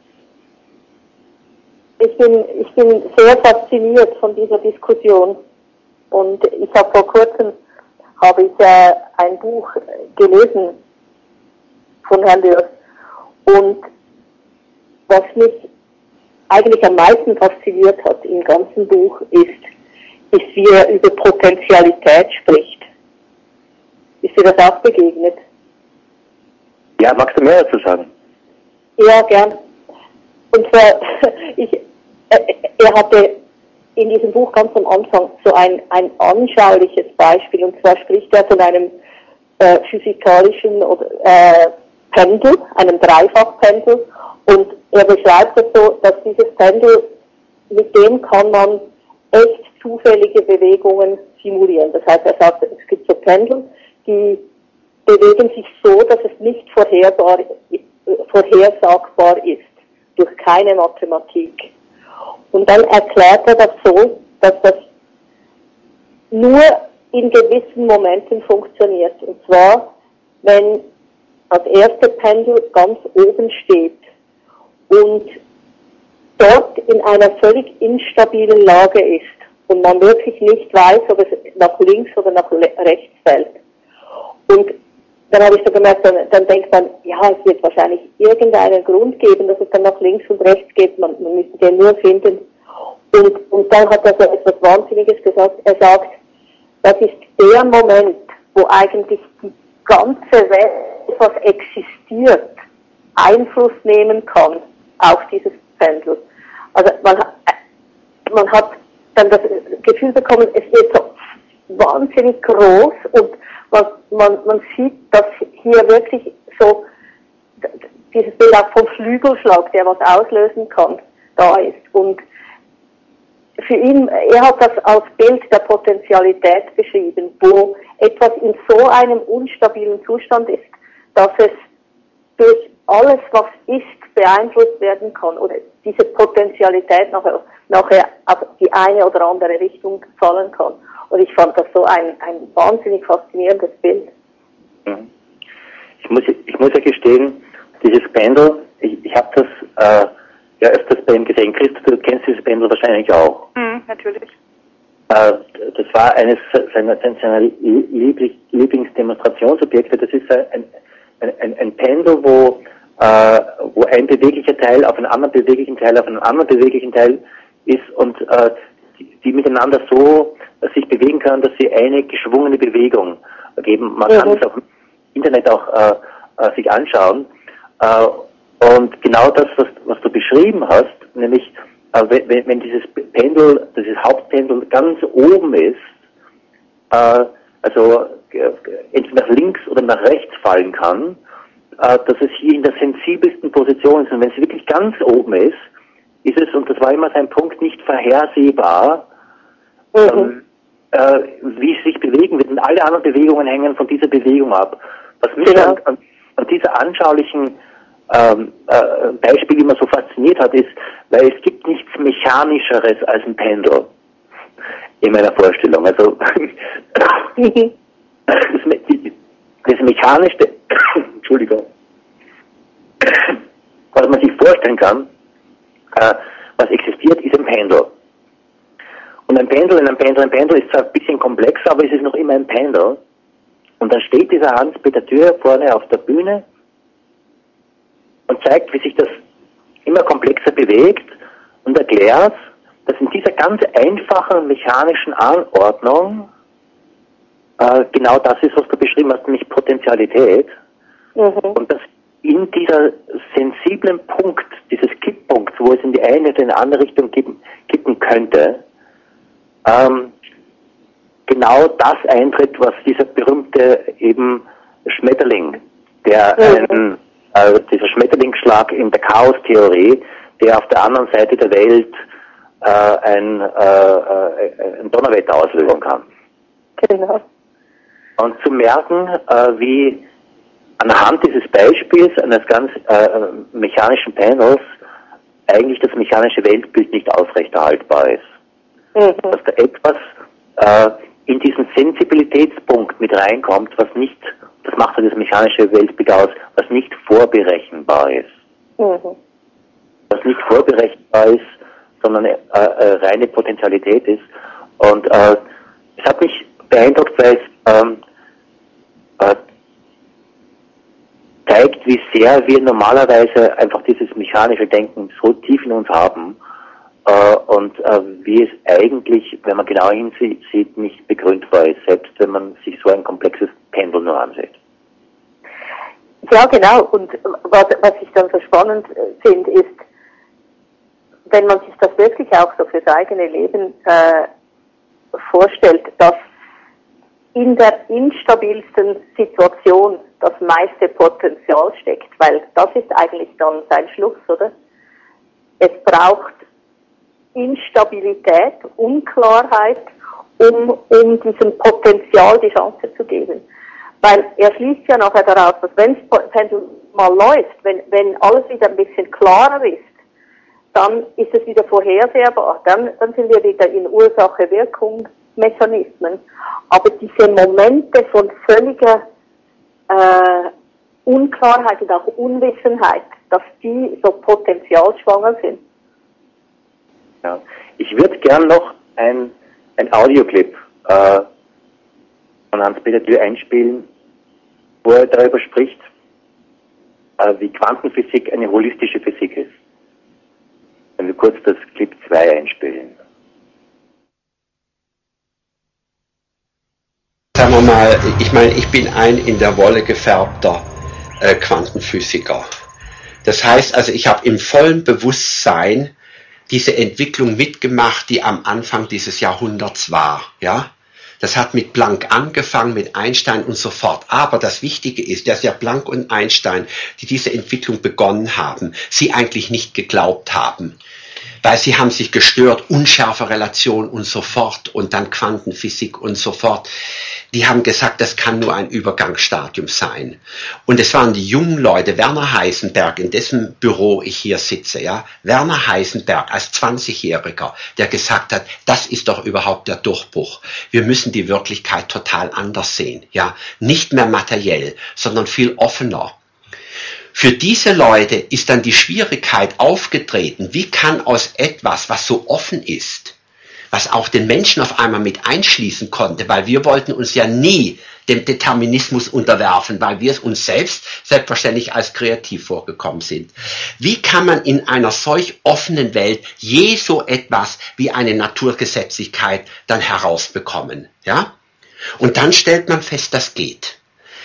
Ich bin sehr fasziniert von dieser Diskussion. Und ich habe vor kurzem ein Buch gelesen von Herrn Dürr. Und was mich eigentlich am meisten fasziniert hat im ganzen Buch ist, wie er über Potentialität spricht. Ist dir das auch begegnet? Ja, magst du mehr dazu sagen? Ja, gern. Und zwar, er hatte in diesem Buch ganz am Anfang so ein anschauliches Beispiel, und zwar spricht er von einem physikalischen Pendel, einem Dreifachpendel, und er beschreibt es so, dass dieses Pendel, mit dem kann man echt zufällige Bewegungen simulieren. Das heißt, er sagt, es gibt so Pendel, die bewegen sich so, dass es nicht vorhersagbar ist, durch keine Mathematik. Und dann erklärt er das so, dass das nur in gewissen Momenten funktioniert. Und zwar, wenn das erste Pendel ganz oben steht und dort in einer völlig instabilen Lage ist und man wirklich nicht weiß, ob es nach links oder nach rechts fällt. Und dann habe ich so gemerkt, dann denkt man, ja, es wird wahrscheinlich irgendeinen Grund geben, dass es dann nach links und rechts geht, man müsste den nur finden. Und dann hat er so etwas Wahnsinniges gesagt. Er sagt, das ist der Moment, wo eigentlich die ganze Welt, was existiert, Einfluss nehmen kann auf dieses Pendel. Also man hat dann das Gefühl bekommen, es wird so wahnsinnig groß, und man sieht, dass hier wirklich so dieses Bild auch vom Flügelschlag, der was auslösen kann, da ist. Und für ihn, er hat das als Bild der Potentialität beschrieben, wo etwas in so einem unstabilen Zustand ist, dass es durch alles, was ist, beeinflusst werden kann, oder diese Potentialität nachher auf die eine oder andere Richtung fallen kann. Und ich fand das so ein wahnsinnig faszinierendes Bild. Ich muss ja gestehen, dieses Pendel, ich habe das ja öfters bei ihm gesehen. Christoph, du kennst dieses Pendel wahrscheinlich auch. Natürlich. Das war eines seiner Lieblingsdemonstrationsobjekte. Das ist ein Pendel, wo ein beweglicher Teil auf einen anderen beweglichen Teil auf einen anderen beweglichen Teil ist, und die miteinander so sich bewegen können, dass sie eine geschwungene Bewegung geben. Man kann es auf dem Internet auch sich anschauen. Und genau das, was du beschrieben hast, nämlich wenn dieses Pendel, dieses Hauptpendel ganz oben ist, also entweder nach links oder nach rechts fallen kann, dass es hier in der sensibelsten Position ist. Und wenn es wirklich ganz oben ist es, und das war immer sein Punkt, nicht vorhersehbar, wie es sich bewegen wird. Und alle anderen Bewegungen hängen von dieser Bewegung ab. Was mich an dieser anschaulichen Beispiel immer so fasziniert hat, ist, weil es gibt nichts Mechanischeres als ein Pendel in meiner Vorstellung. Also das Mechanischste, Entschuldigung, was man sich vorstellen kann, was existiert, ist ein Pendel. Und ein Pendel ist zwar ein bisschen komplexer, aber es ist noch immer ein Pendel. Und dann steht dieser Hans-Peter Thür vorne auf der Bühne und zeigt, wie sich das immer komplexer bewegt, und erklärt, dass in dieser ganz einfachen mechanischen Anordnung genau das ist, was du beschrieben hast, nämlich Potentialität. Und in dieser sensiblen Punkt, dieses Kipppunkt, wo es in die eine oder in die andere Richtung kippen könnte, genau das eintritt, was dieser berühmte eben Schmetterling, dieser Schmetterlingsschlag in der Chaostheorie, der auf der anderen Seite der Welt ein Donnerwetter auslösen kann. Genau. Und zu merken, wie anhand dieses Beispiels eines ganz mechanischen Panels eigentlich das mechanische Weltbild nicht aufrechterhaltbar ist. Dass da etwas in diesen Sensibilitätspunkt mit reinkommt, was nicht, das macht ja das mechanische Weltbild aus, was nicht vorberechenbar ist. Was nicht vorberechenbar ist, sondern reine Potentialität ist. Und es hat mich beeindruckt, weil es zeigt, wie sehr wir normalerweise einfach dieses mechanische Denken so tief in uns haben und wie es eigentlich, wenn man genau hinsieht, nicht begründbar ist, selbst wenn man sich so ein komplexes Pendel nur ansieht. Ja, genau. Und was ich dann so spannend finde, ist, wenn man sich das wirklich auch so fürs eigene Leben vorstellt, dass in der instabilsten Situation das meiste Potenzial steckt, weil das ist eigentlich dann sein Schluss, oder? Es braucht Instabilität, Unklarheit, um diesem Potenzial die Chance zu geben. Weil er schließt ja nachher daraus, dass wenn es mal läuft, wenn alles wieder ein bisschen klarer ist, dann ist es wieder vorhersehbar. Dann sind wir wieder in Ursache-Wirkung-Mechanismen. Aber diese Momente von völliger Unklarheit und auch Unwissenheit, dass die so potenzialschwanger sind. Ja. Ich würde gern noch ein Audioclip von Hans-Peter Dürr einspielen, wo er darüber spricht, wie Quantenphysik eine holistische Physik ist. Wenn wir kurz das Clip 2 einspielen. Sagen wir mal, ich bin ein in der Wolle gefärbter Quantenphysiker. Das heißt also, ich habe im vollen Bewusstsein diese Entwicklung mitgemacht, die am Anfang dieses Jahrhunderts war, ja. Das hat mit Planck angefangen, mit Einstein und so fort. Aber das Wichtige ist, dass ja Planck und Einstein, die diese Entwicklung begonnen haben, sie eigentlich nicht geglaubt haben. Weil sie haben sich gestört, unschärfe Relation und so fort und dann Quantenphysik und so fort. Die haben gesagt, das kann nur ein Übergangsstadium sein. Und es waren die jungen Leute, Werner Heisenberg, in dessen Büro ich hier sitze, ja, Werner Heisenberg als 20-Jähriger, der gesagt hat, das ist doch überhaupt der Durchbruch. Wir müssen die Wirklichkeit total anders sehen, ja, nicht mehr materiell, sondern viel offener. Für diese Leute ist dann die Schwierigkeit aufgetreten, wie kann aus etwas, was so offen ist, was auch den Menschen auf einmal mit einschließen konnte, weil wir wollten uns ja nie dem Determinismus unterwerfen, weil wir es uns selbstverständlich als kreativ vorgekommen sind. Wie kann man in einer solch offenen Welt je so etwas wie eine Naturgesetzlichkeit dann herausbekommen, ja? Und dann stellt man fest, das geht.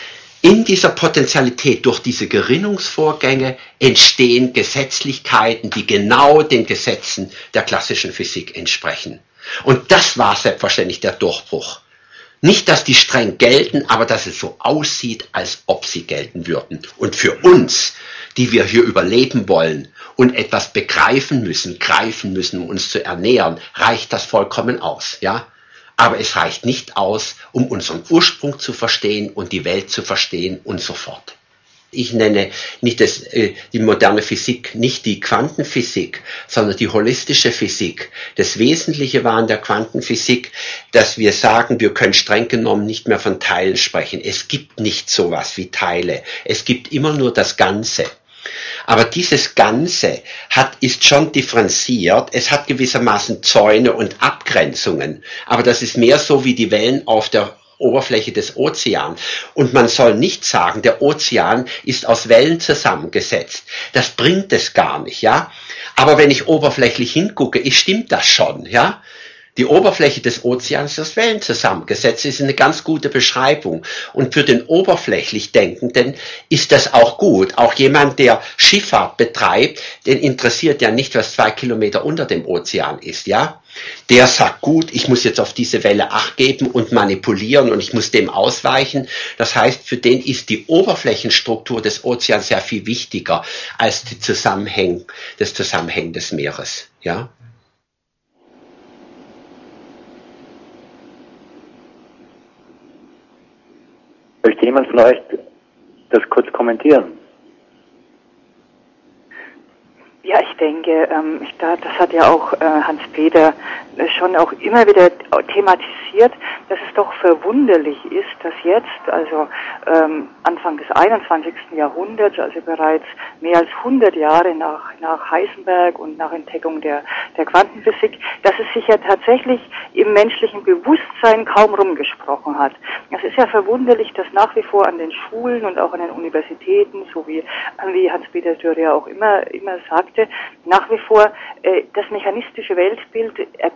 In dieser Potentialität durch diese Gerinnungsvorgänge entstehen Gesetzlichkeiten, die genau den Gesetzen der klassischen Physik entsprechen. Und das war selbstverständlich der Durchbruch. Nicht, dass die streng gelten, aber dass es so aussieht, als ob sie gelten würden. Und für uns, die wir hier überleben wollen und etwas begreifen müssen, greifen müssen, um uns zu ernähren, reicht das vollkommen aus, ja? Aber es reicht nicht aus, um unseren Ursprung zu verstehen und die Welt zu verstehen und so fort. Ich nenne nicht die moderne Physik, nicht die Quantenphysik, sondern die holistische Physik. Das Wesentliche war in der Quantenphysik, dass wir sagen, wir können streng genommen nicht mehr von Teilen sprechen. Es gibt nicht sowas wie Teile. Es gibt immer nur das Ganze. Aber dieses Ganze ist schon differenziert, es hat gewissermaßen Zäune und Abgrenzungen, aber das ist mehr so wie die Wellen auf der Oberfläche des Ozeans. Und man soll nicht sagen, der Ozean ist aus Wellen zusammengesetzt. Das bringt es gar nicht, ja. Aber wenn ich oberflächlich hingucke, stimmt das schon, ja. Die Oberfläche des Ozeans ist aus Wellen zusammengesetzt, ist eine ganz gute Beschreibung. Und für den oberflächlich Denkenden ist das auch gut. Auch jemand, der Schifffahrt betreibt, den interessiert ja nicht, was 2 Kilometer unter dem Ozean ist, ja? Der sagt, gut, ich muss jetzt auf diese Welle Acht geben und manipulieren und ich muss dem ausweichen. Das heißt, für den ist die Oberflächenstruktur des Ozeans sehr viel wichtiger als das Zusammenhängen des Meeres, ja? Möchte jemand von euch das kurz kommentieren? Ja, ich denke, das hat ja auch Hans-Peter schon auch immer wieder thematisiert, dass es doch verwunderlich ist, dass jetzt, also Anfang des 21. Jahrhunderts, also bereits mehr als 100 Jahre nach Heisenberg und nach Entdeckung der Quantenphysik, dass es sich ja tatsächlich im menschlichen Bewusstsein kaum rumgesprochen hat. Es ist ja verwunderlich, dass nach wie vor an den Schulen und auch an den Universitäten, so wie Hans-Peter Dürr ja auch immer sagte, nach wie vor das mechanistische Weltbild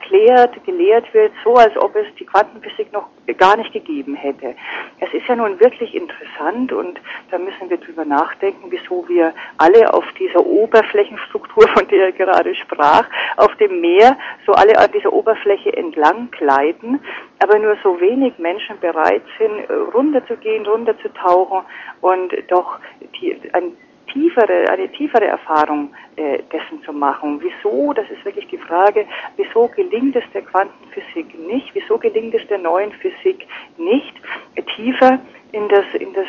gelehrt wird, so als ob es die Quantenphysik noch gar nicht gegeben hätte. Es ist ja nun wirklich interessant und da müssen wir drüber nachdenken, wieso wir alle auf dieser Oberflächenstruktur, von der er gerade sprach, auf dem Meer so alle an dieser Oberfläche entlang gleiten, aber nur so wenig Menschen bereit sind, runterzugehen, runterzutauchen und doch eine tiefere Erfahrung dessen zu machen. Wieso, das ist wirklich die Frage, wieso gelingt es der Quantenphysik nicht, wieso gelingt es der neuen Physik nicht, tiefer in das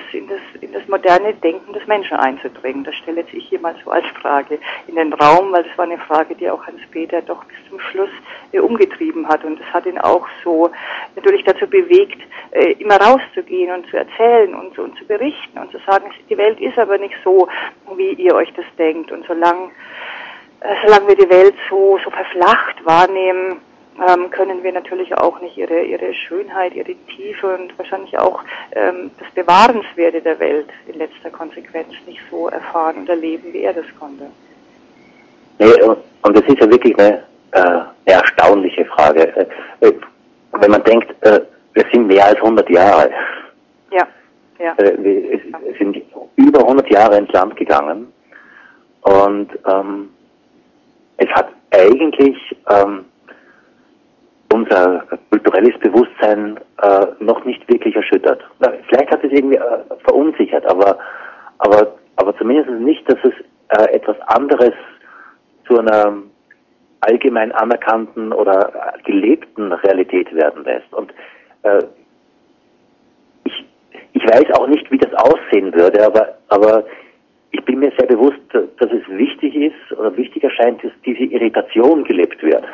moderne Denken des Menschen einzudringen? Das stelle jetzt ich hier mal so als Frage in den Raum, weil das war eine Frage, die auch Hans-Peter doch bis zum Schluss umgetrieben hat und das hat ihn auch so natürlich dazu bewegt, immer rauszugehen und zu erzählen und zu berichten und zu sagen, die Welt ist aber nicht so, wie ihr euch das denkt und solange wir die Welt so verflacht wahrnehmen, können wir natürlich auch nicht ihre Schönheit, ihre Tiefe und wahrscheinlich auch das Bewahrenswerte der Welt in letzter Konsequenz nicht so erfahren und erleben, wie er das konnte. Nee, und das ist ja wirklich eine erstaunliche Frage. Wenn man denkt, wir sind mehr als 100 Jahre. Ja. Wir sind über 100 Jahre ins Land gegangen und es hat eigentlich unser kulturelles Bewusstsein noch nicht wirklich erschüttert. Vielleicht hat es irgendwie verunsichert, aber zumindest nicht, dass es etwas anderes zu einer allgemein anerkannten oder gelebten Realität werden lässt. Und ich weiß auch nicht, wie das aussehen würde, aber ich bin mir sehr bewusst, dass es wichtig ist oder wichtig erscheint, dass diese Irritation gelebt wird.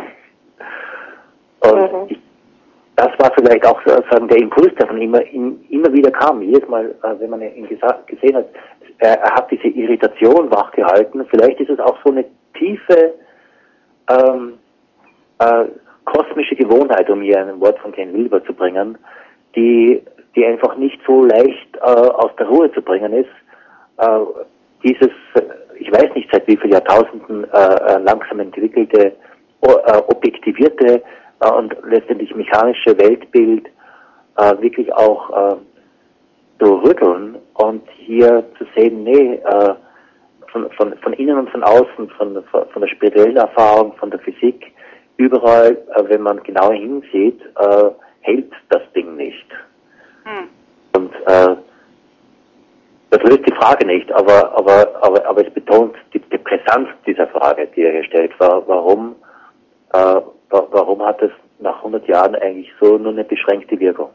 Und das war vielleicht auch sozusagen der Impuls, der von ihm immer wieder kam. Jedes Mal, wenn man ihn gesehen hat, er hat diese Irritation wachgehalten. Vielleicht ist es auch so eine tiefe kosmische Gewohnheit, um hier ein Wort von Ken Wilber zu bringen, die einfach nicht so leicht aus der Ruhe zu bringen ist. Dieses, ich weiß nicht seit wie vielen Jahrtausenden langsam entwickelte, objektivierte und letztendlich mechanische Weltbild wirklich auch zu rütteln und hier zu sehen, nee, von innen und von außen, von der spirituellen Erfahrung, von der Physik, überall, wenn man genauer hinsieht, hält das Ding nicht. Und das löst die Frage nicht, aber es betont die Brisanz dieser Frage, die er gestellt war. Warum hat es nach 100 Jahren eigentlich so nur eine beschränkte Wirkung?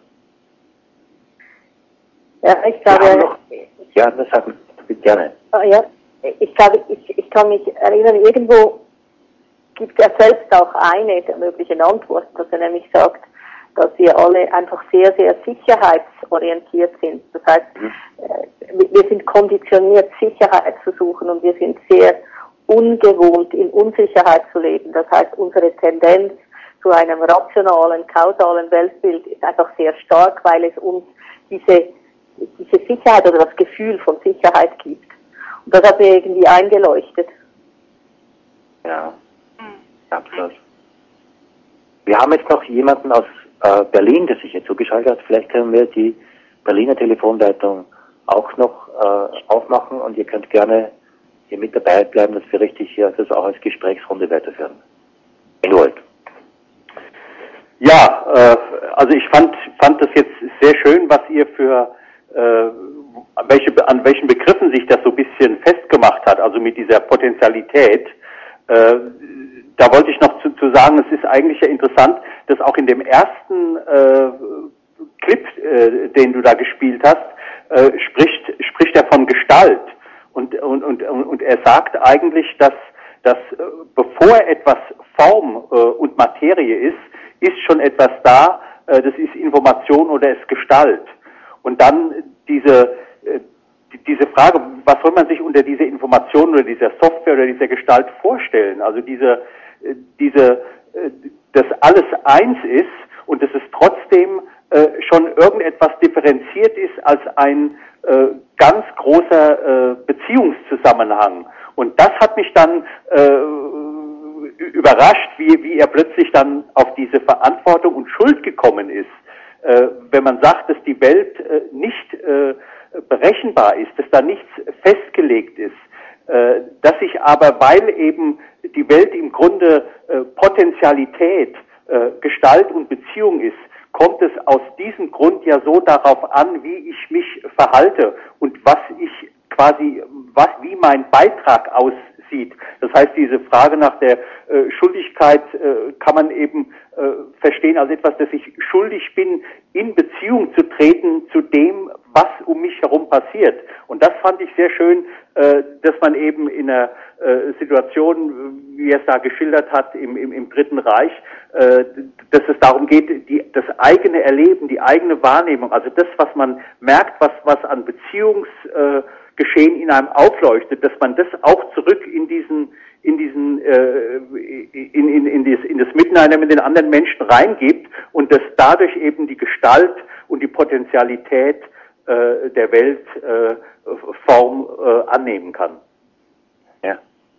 Ja, ich glaube... Ja, das sagen wir gerne. Ja, ich glaube, ich kann mich erinnern, irgendwo gibt er selbst auch eine der möglichen Antworten, dass er nämlich sagt, dass wir alle einfach sehr, sehr sicherheitsorientiert sind. Das heißt, wir sind konditioniert, Sicherheit zu suchen und wir sind sehr ungewohnt, in Unsicherheit zu leben. Das heißt, unsere Tendenz zu einem rationalen, kausalen Weltbild ist einfach sehr stark, weil es uns diese Sicherheit oder das Gefühl von Sicherheit gibt. Und das hat mir irgendwie eingeleuchtet. Ja, absolut. Wir haben jetzt noch jemanden aus Berlin, der sich hier zugeschaltet hat. Vielleicht können wir die Berliner Telefonleitung auch noch aufmachen und ihr könnt gerne hier mit dabei bleiben, dass wir richtig hier das auch als Gesprächsrunde weiterführen. Wenn du wollt. Ja, also ich fand das jetzt sehr schön, was ihr an welchen Begriffen sich das so ein bisschen festgemacht hat, also mit dieser Potentialität. Da wollte ich noch zu sagen, es ist eigentlich ja interessant, dass auch in dem ersten Clip, den du da gespielt hast, spricht er von Gestalt. Und er sagt eigentlich, dass bevor etwas Form und Materie ist schon etwas da, das ist Information oder ist Gestalt. Und dann diese Frage, was soll man sich unter dieser Information oder dieser Software oder dieser Gestalt vorstellen? Also dass alles eins ist und dass es trotzdem schon irgendetwas differenziert ist als ein ganz großer Beziehungszusammenhang. Und das hat mich dann überrascht, wie er plötzlich dann auf diese Verantwortung und Schuld gekommen ist. Wenn man sagt, dass die Welt nicht berechenbar ist, dass da nichts festgelegt ist, dass sich aber, weil eben die Welt im Grunde Potentialität, Gestalt und Beziehung ist, kommt es aus diesem Grund ja so darauf an, wie ich mich verhalte und wie mein Beitrag aussieht. Das heißt, diese Frage nach der Schuldigkeit kann man eben verstehen als etwas, dass ich schuldig bin, in Beziehung zu treten zu dem, was um mich herum passiert. Und das fand ich sehr schön, dass man eben in einer Situation, wie er es da geschildert hat, im Dritten Reich, dass es darum geht, das eigene Erleben, die eigene Wahrnehmung, also das, was man merkt, was an Beziehungsgeschehen in einem aufleuchtet, dass man das auch zurück in das Miteinander mit den anderen Menschen reingibt und dass dadurch eben die Gestalt und die Potentialität der Welt Form annehmen kann. Ja.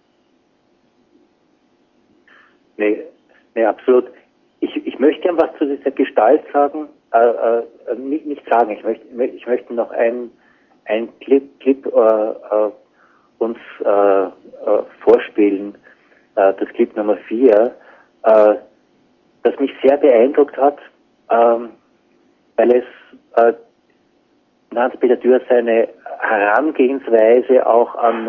Nee, absolut. Ich möchte gern was zu dieser Gestalt sagen, nicht sagen. Ich möchte noch ein Clip uns vorspielen, das Clip Nummer 4, das mich sehr beeindruckt hat, weil es Hans-Peter Dürr seine Herangehensweise auch an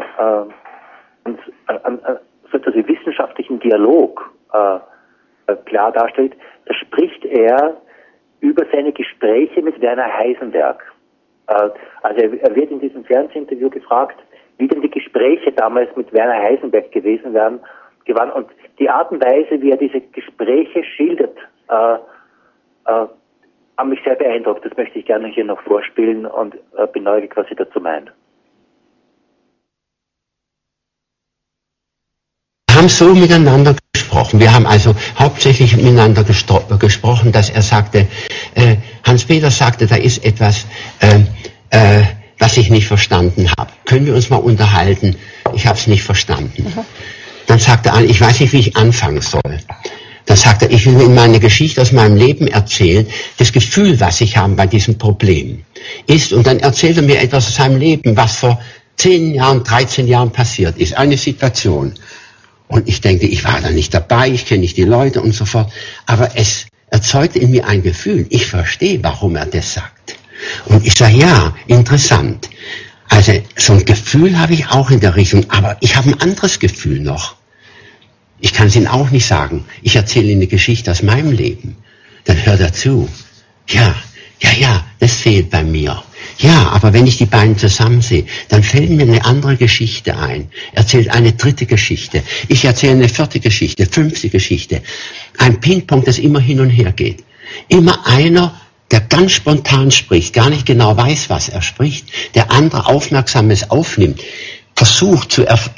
so etwas wie wissenschaftlichen Dialog klar darstellt. Da spricht er über seine Gespräche mit Werner Heisenberg. Also er wird in diesem Fernsehinterview gefragt, wie denn die Gespräche damals mit Werner Heisenberg gewesen wären. Und die Art und Weise, wie er diese Gespräche schildert, haben mich sehr beeindruckt. Das möchte ich gerne hier noch vorspielen und bin neugierig, was Sie dazu meinen. Wir haben so miteinander gesprochen. Wir haben also hauptsächlich miteinander gesprochen, dass er sagte, Hans-Peter sagte, da ist etwas, was ich nicht verstanden habe. Können wir uns mal unterhalten? Ich habe es nicht verstanden. Dann sagte er, ich weiß nicht, wie ich anfangen soll. Dann sagt er, ich will Ihnen meine Geschichte aus meinem Leben erzählen, das Gefühl, was ich habe bei diesem Problem ist. Und dann erzählt er mir etwas aus seinem Leben, was vor 10 Jahren, 13 Jahren passiert ist. Eine Situation. Und ich denke, ich war da nicht dabei, ich kenne nicht die Leute und so fort. Aber es erzeugt in mir ein Gefühl. Ich verstehe, warum er das sagt. Und ich sage, ja, interessant. Also so ein Gefühl habe ich auch in der Richtung. Aber ich habe ein anderes Gefühl noch. Ich kann es Ihnen auch nicht sagen. Ich erzähle Ihnen eine Geschichte aus meinem Leben. Dann hört er zu. Ja, das fehlt bei mir. Ja, aber wenn ich die beiden zusammen sehe, dann fällt mir eine andere Geschichte ein. Erzählt eine dritte Geschichte. Ich erzähle eine vierte Geschichte, 5. Geschichte. Ein Ping-Pong, das immer hin und her geht. Immer einer, der ganz spontan spricht, gar nicht genau weiß, was er spricht, der andere Aufmerksames aufnimmt, versucht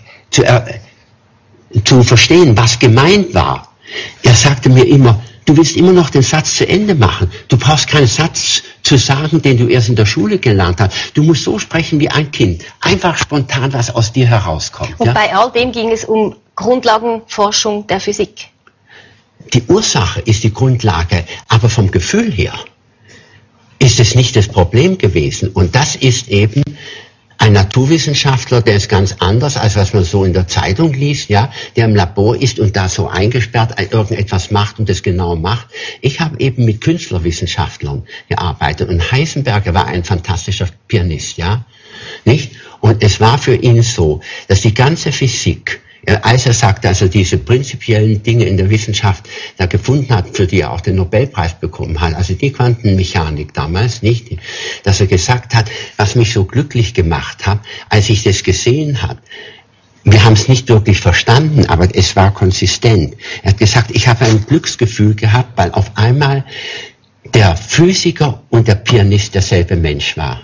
zu verstehen, was gemeint war. Er sagte mir immer, du willst immer noch den Satz zu Ende machen. Du brauchst keinen Satz zu sagen, den du erst in der Schule gelernt hast. Du musst so sprechen wie ein Kind. Einfach spontan, was aus dir herauskommt. Und bei all dem ging es um Grundlagenforschung der Physik. die Ursache ist die Grundlage, aber vom Gefühl her ist es nicht das Problem gewesen. Und das ist eben ein Naturwissenschaftler, der ist ganz anders, als was man so in der Zeitung liest, ja, der im Labor ist und da so eingesperrt irgendetwas macht und das genau macht. Ich habe eben mit Künstlerwissenschaftlern gearbeitet und Heisenberger war ein fantastischer Pianist, ja, nicht? Und es war für ihn so, dass die ganze Physik, als er sagte, also diese prinzipiellen Dinge in der Wissenschaft da gefunden hat, für die er auch den Nobelpreis bekommen hat, also die Quantenmechanik damals, nicht, dass er gesagt hat, was mich so glücklich gemacht hat, als ich das gesehen habe, wir haben es nicht wirklich verstanden, aber es war konsistent. Er hat gesagt, ich habe ein Glücksgefühl gehabt, weil auf einmal der Physiker und der Pianist derselbe Mensch war.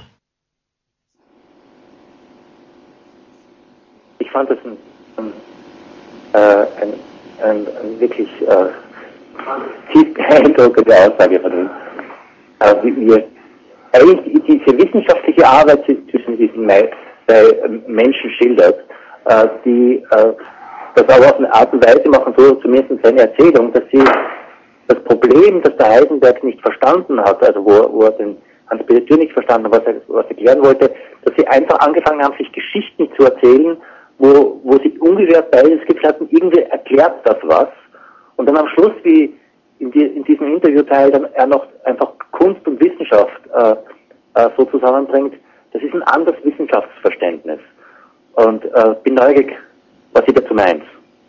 Ich fand das ein wirklich tief beeindruckende Aussage von ihm. Wie wir eigentlich diese wissenschaftliche Arbeit zwischen diesen Menschen schildert, die das aber auf eine Art und Weise machen, so zumindest seine Erzählung, dass sie das Problem, das der Heisenberg nicht verstanden hat, also wo er den Hans-Peter Dürr nicht verstanden hat, was er klären wollte, dass sie einfach angefangen haben, sich Geschichten zu erzählen, wo sich ungefähr beides Gefühl hatten, irgendwie erklärt das was. Und dann am Schluss, wie in diesem Interviewteil, dann er noch einfach Kunst und Wissenschaft so zusammenbringt, das ist ein anderes Wissenschaftsverständnis. Und bin neugierig, was sie dazu meint.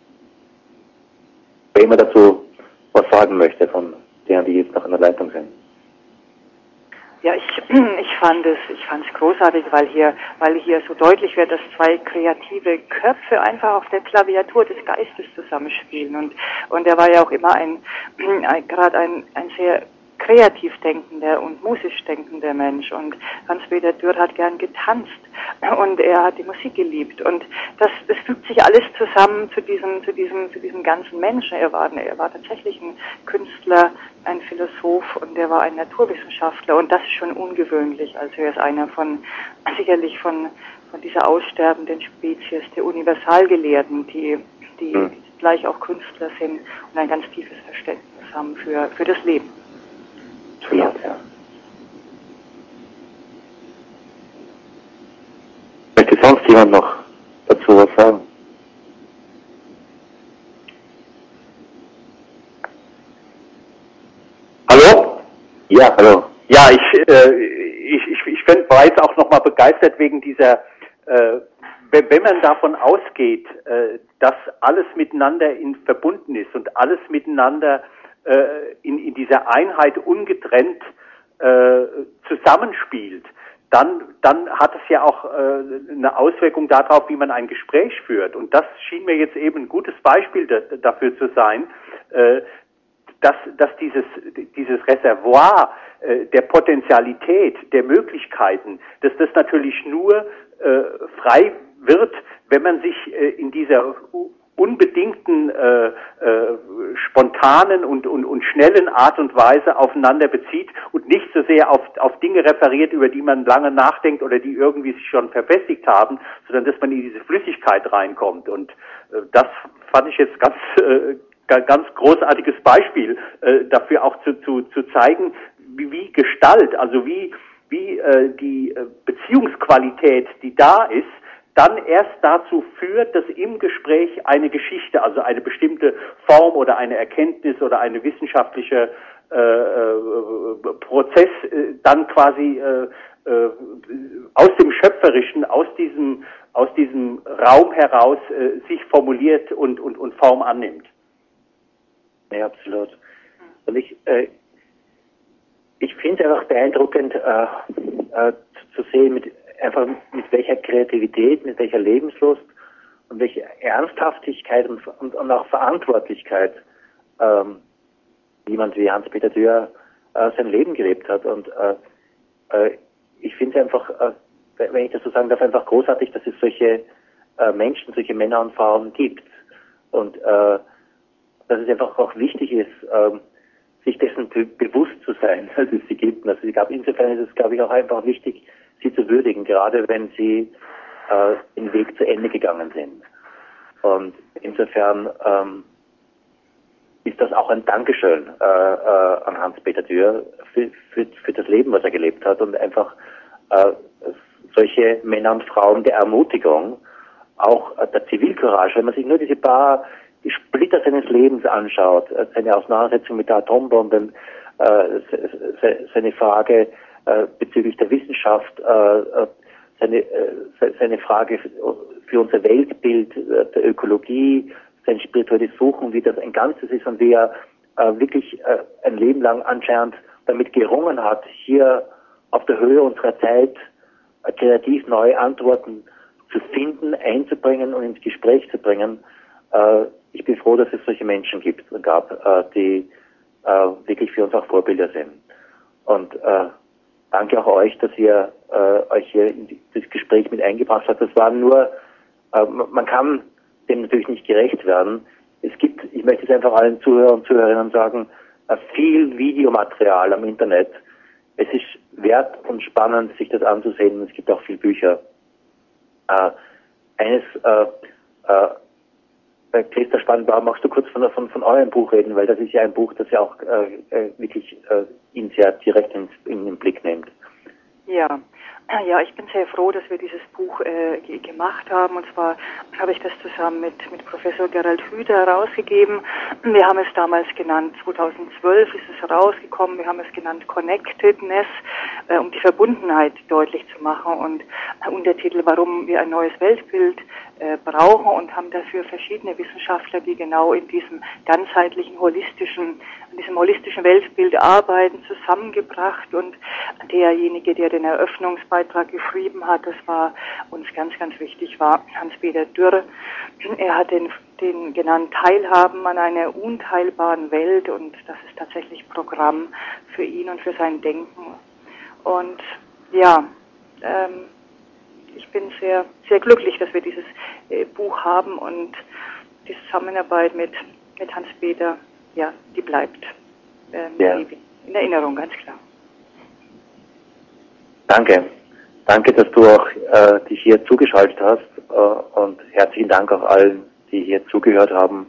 Wer immer dazu was sagen möchte, von denen, die jetzt noch in der Leitung sind. Ja, ich fand es großartig, weil hier so deutlich wird, dass zwei kreative Köpfe einfach auf der Klaviatur des Geistes zusammenspielen und er war ja auch immer gerade ein sehr kreativ denkender und musisch denkender Mensch und Hans-Peter Dürr hat gern getanzt und er hat die Musik geliebt und das fügt sich alles zusammen zu diesem ganzen Menschen. Er war tatsächlich ein Künstler, ein Philosoph und er war ein Naturwissenschaftler und das ist schon ungewöhnlich. Also er ist einer sicherlich von dieser aussterbenden Spezies der Universalgelehrten, die gleich auch Künstler sind und ein ganz tiefes Verständnis haben für das Leben. Ja. Möchte sonst jemand noch dazu was sagen? Hallo? Ja, hallo. Ja, ich war jetzt auch nochmal begeistert wegen dieser, wenn man davon ausgeht, dass alles miteinander verbunden ist und alles miteinander in dieser Einheit ungetrennt zusammenspielt, dann hat es ja auch eine Auswirkung darauf, wie man ein Gespräch führt. Und das schien mir jetzt eben ein gutes Beispiel dafür zu sein, dass dieses Reservoir der Potentialität, der Möglichkeiten, dass das natürlich nur frei wird, wenn man sich in dieser unbedingten, spontanen und schnellen Art und Weise aufeinander bezieht und nicht so sehr auf Dinge referiert, über die man lange nachdenkt oder die irgendwie sich schon verfestigt haben, sondern dass man in diese Flüssigkeit reinkommt. Und das fand ich jetzt ganz großartiges Beispiel dafür auch zu zeigen, wie Gestalt, also wie die Beziehungsqualität, die da ist, dann erst dazu führt, dass im Gespräch eine Geschichte, also eine bestimmte Form oder eine Erkenntnis oder eine wissenschaftliche Prozess dann quasi aus dem Schöpferischen, aus diesem Raum heraus sich formuliert und Form annimmt. Ja, absolut. Und ich finde es einfach beeindruckend zu sehen, mit welcher Kreativität, mit welcher Lebenslust und welcher Ernsthaftigkeit und auch Verantwortlichkeit jemand wie Hans-Peter Dürr sein Leben gelebt hat. Und ich finde es einfach, wenn ich das so sagen darf, einfach großartig, dass es solche Menschen, solche Männer und Frauen gibt. Und dass es einfach auch wichtig ist, sich dessen bewusst zu sein, dass es sie gibt. Also insofern ist es, glaube ich, auch einfach wichtig, sie zu würdigen, gerade wenn sie den Weg zu Ende gegangen sind. Und insofern ist das auch ein Dankeschön an Hans-Peter Dürr für das Leben, was er gelebt hat und einfach solche Männer und Frauen der Ermutigung, auch der Zivilcourage, wenn man sich nur die Splitter seines Lebens anschaut, seine Auseinandersetzung mit der Atombombe, seine Frage bezüglich der Wissenschaft, seine Frage für unser Weltbild, der Ökologie, sein spirituelles Suchen, wie das ein Ganzes ist und wie er wirklich ein Leben lang anscheinend damit gerungen hat, hier auf der Höhe unserer Zeit kreativ neue Antworten zu finden, einzubringen und ins Gespräch zu bringen. Ich bin froh, dass es solche Menschen gibt und gab, die wirklich für uns auch Vorbilder sind. Und danke auch euch, dass ihr euch hier in das Gespräch mit eingebracht habt. Das war nur, man kann dem natürlich nicht gerecht werden. Es gibt, ich möchte es einfach allen Zuhörern und Zuhörerinnen sagen, viel Videomaterial am Internet. Es ist wert und spannend, sich das anzusehen. Es gibt auch viele Bücher. Christa Spannbauer, magst du kurz von eurem Buch reden, weil das ist ja ein Buch, das ja auch wirklich ihn sehr direkt in den Blick nimmt. Ja, ich bin sehr froh, dass wir dieses Buch gemacht haben. Und zwar habe ich das zusammen mit Professor Gerald Hüther herausgegeben. Wir haben es damals genannt, 2012 ist es herausgekommen. Wir haben es genannt Connectedness, um die Verbundenheit deutlich zu machen. Und Untertitel, warum wir ein neues Weltbild brauchen, und haben dafür verschiedene Wissenschaftler, die genau in diesem ganzheitlichen, holistischen Weltbild arbeiten, zusammengebracht. Und derjenige, der den Eröffnungsbeitrag geschrieben hat, das war uns ganz, ganz wichtig, war Hans-Peter Dürr. Er hat den genannt Teilhaben an einer unteilbaren Welt, und das ist tatsächlich Programm für ihn und für sein Denken. Und ja, ich bin sehr, sehr glücklich, dass wir dieses Buch haben, und die Zusammenarbeit mit Hans-Peter, ja, die bleibt in Erinnerung, ganz klar. Danke, dass du auch dich hier zugeschaltet hast, und herzlichen Dank auch allen, die hier zugehört haben.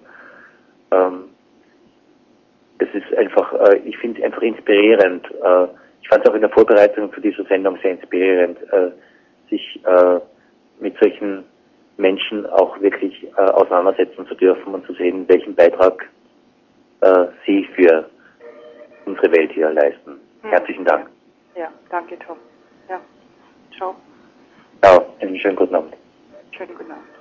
Es ist einfach, ich finde es einfach inspirierend. Ich fand es auch in der Vorbereitung zu dieser Sendung sehr inspirierend, sich mit solchen Menschen auch wirklich auseinandersetzen zu dürfen und zu sehen, welchen Beitrag sie für unsere Welt hier leisten. Herzlichen Dank. Ja, danke, Tom. Ja, ciao. Ciao, einen schönen guten Abend. Schönen guten Abend.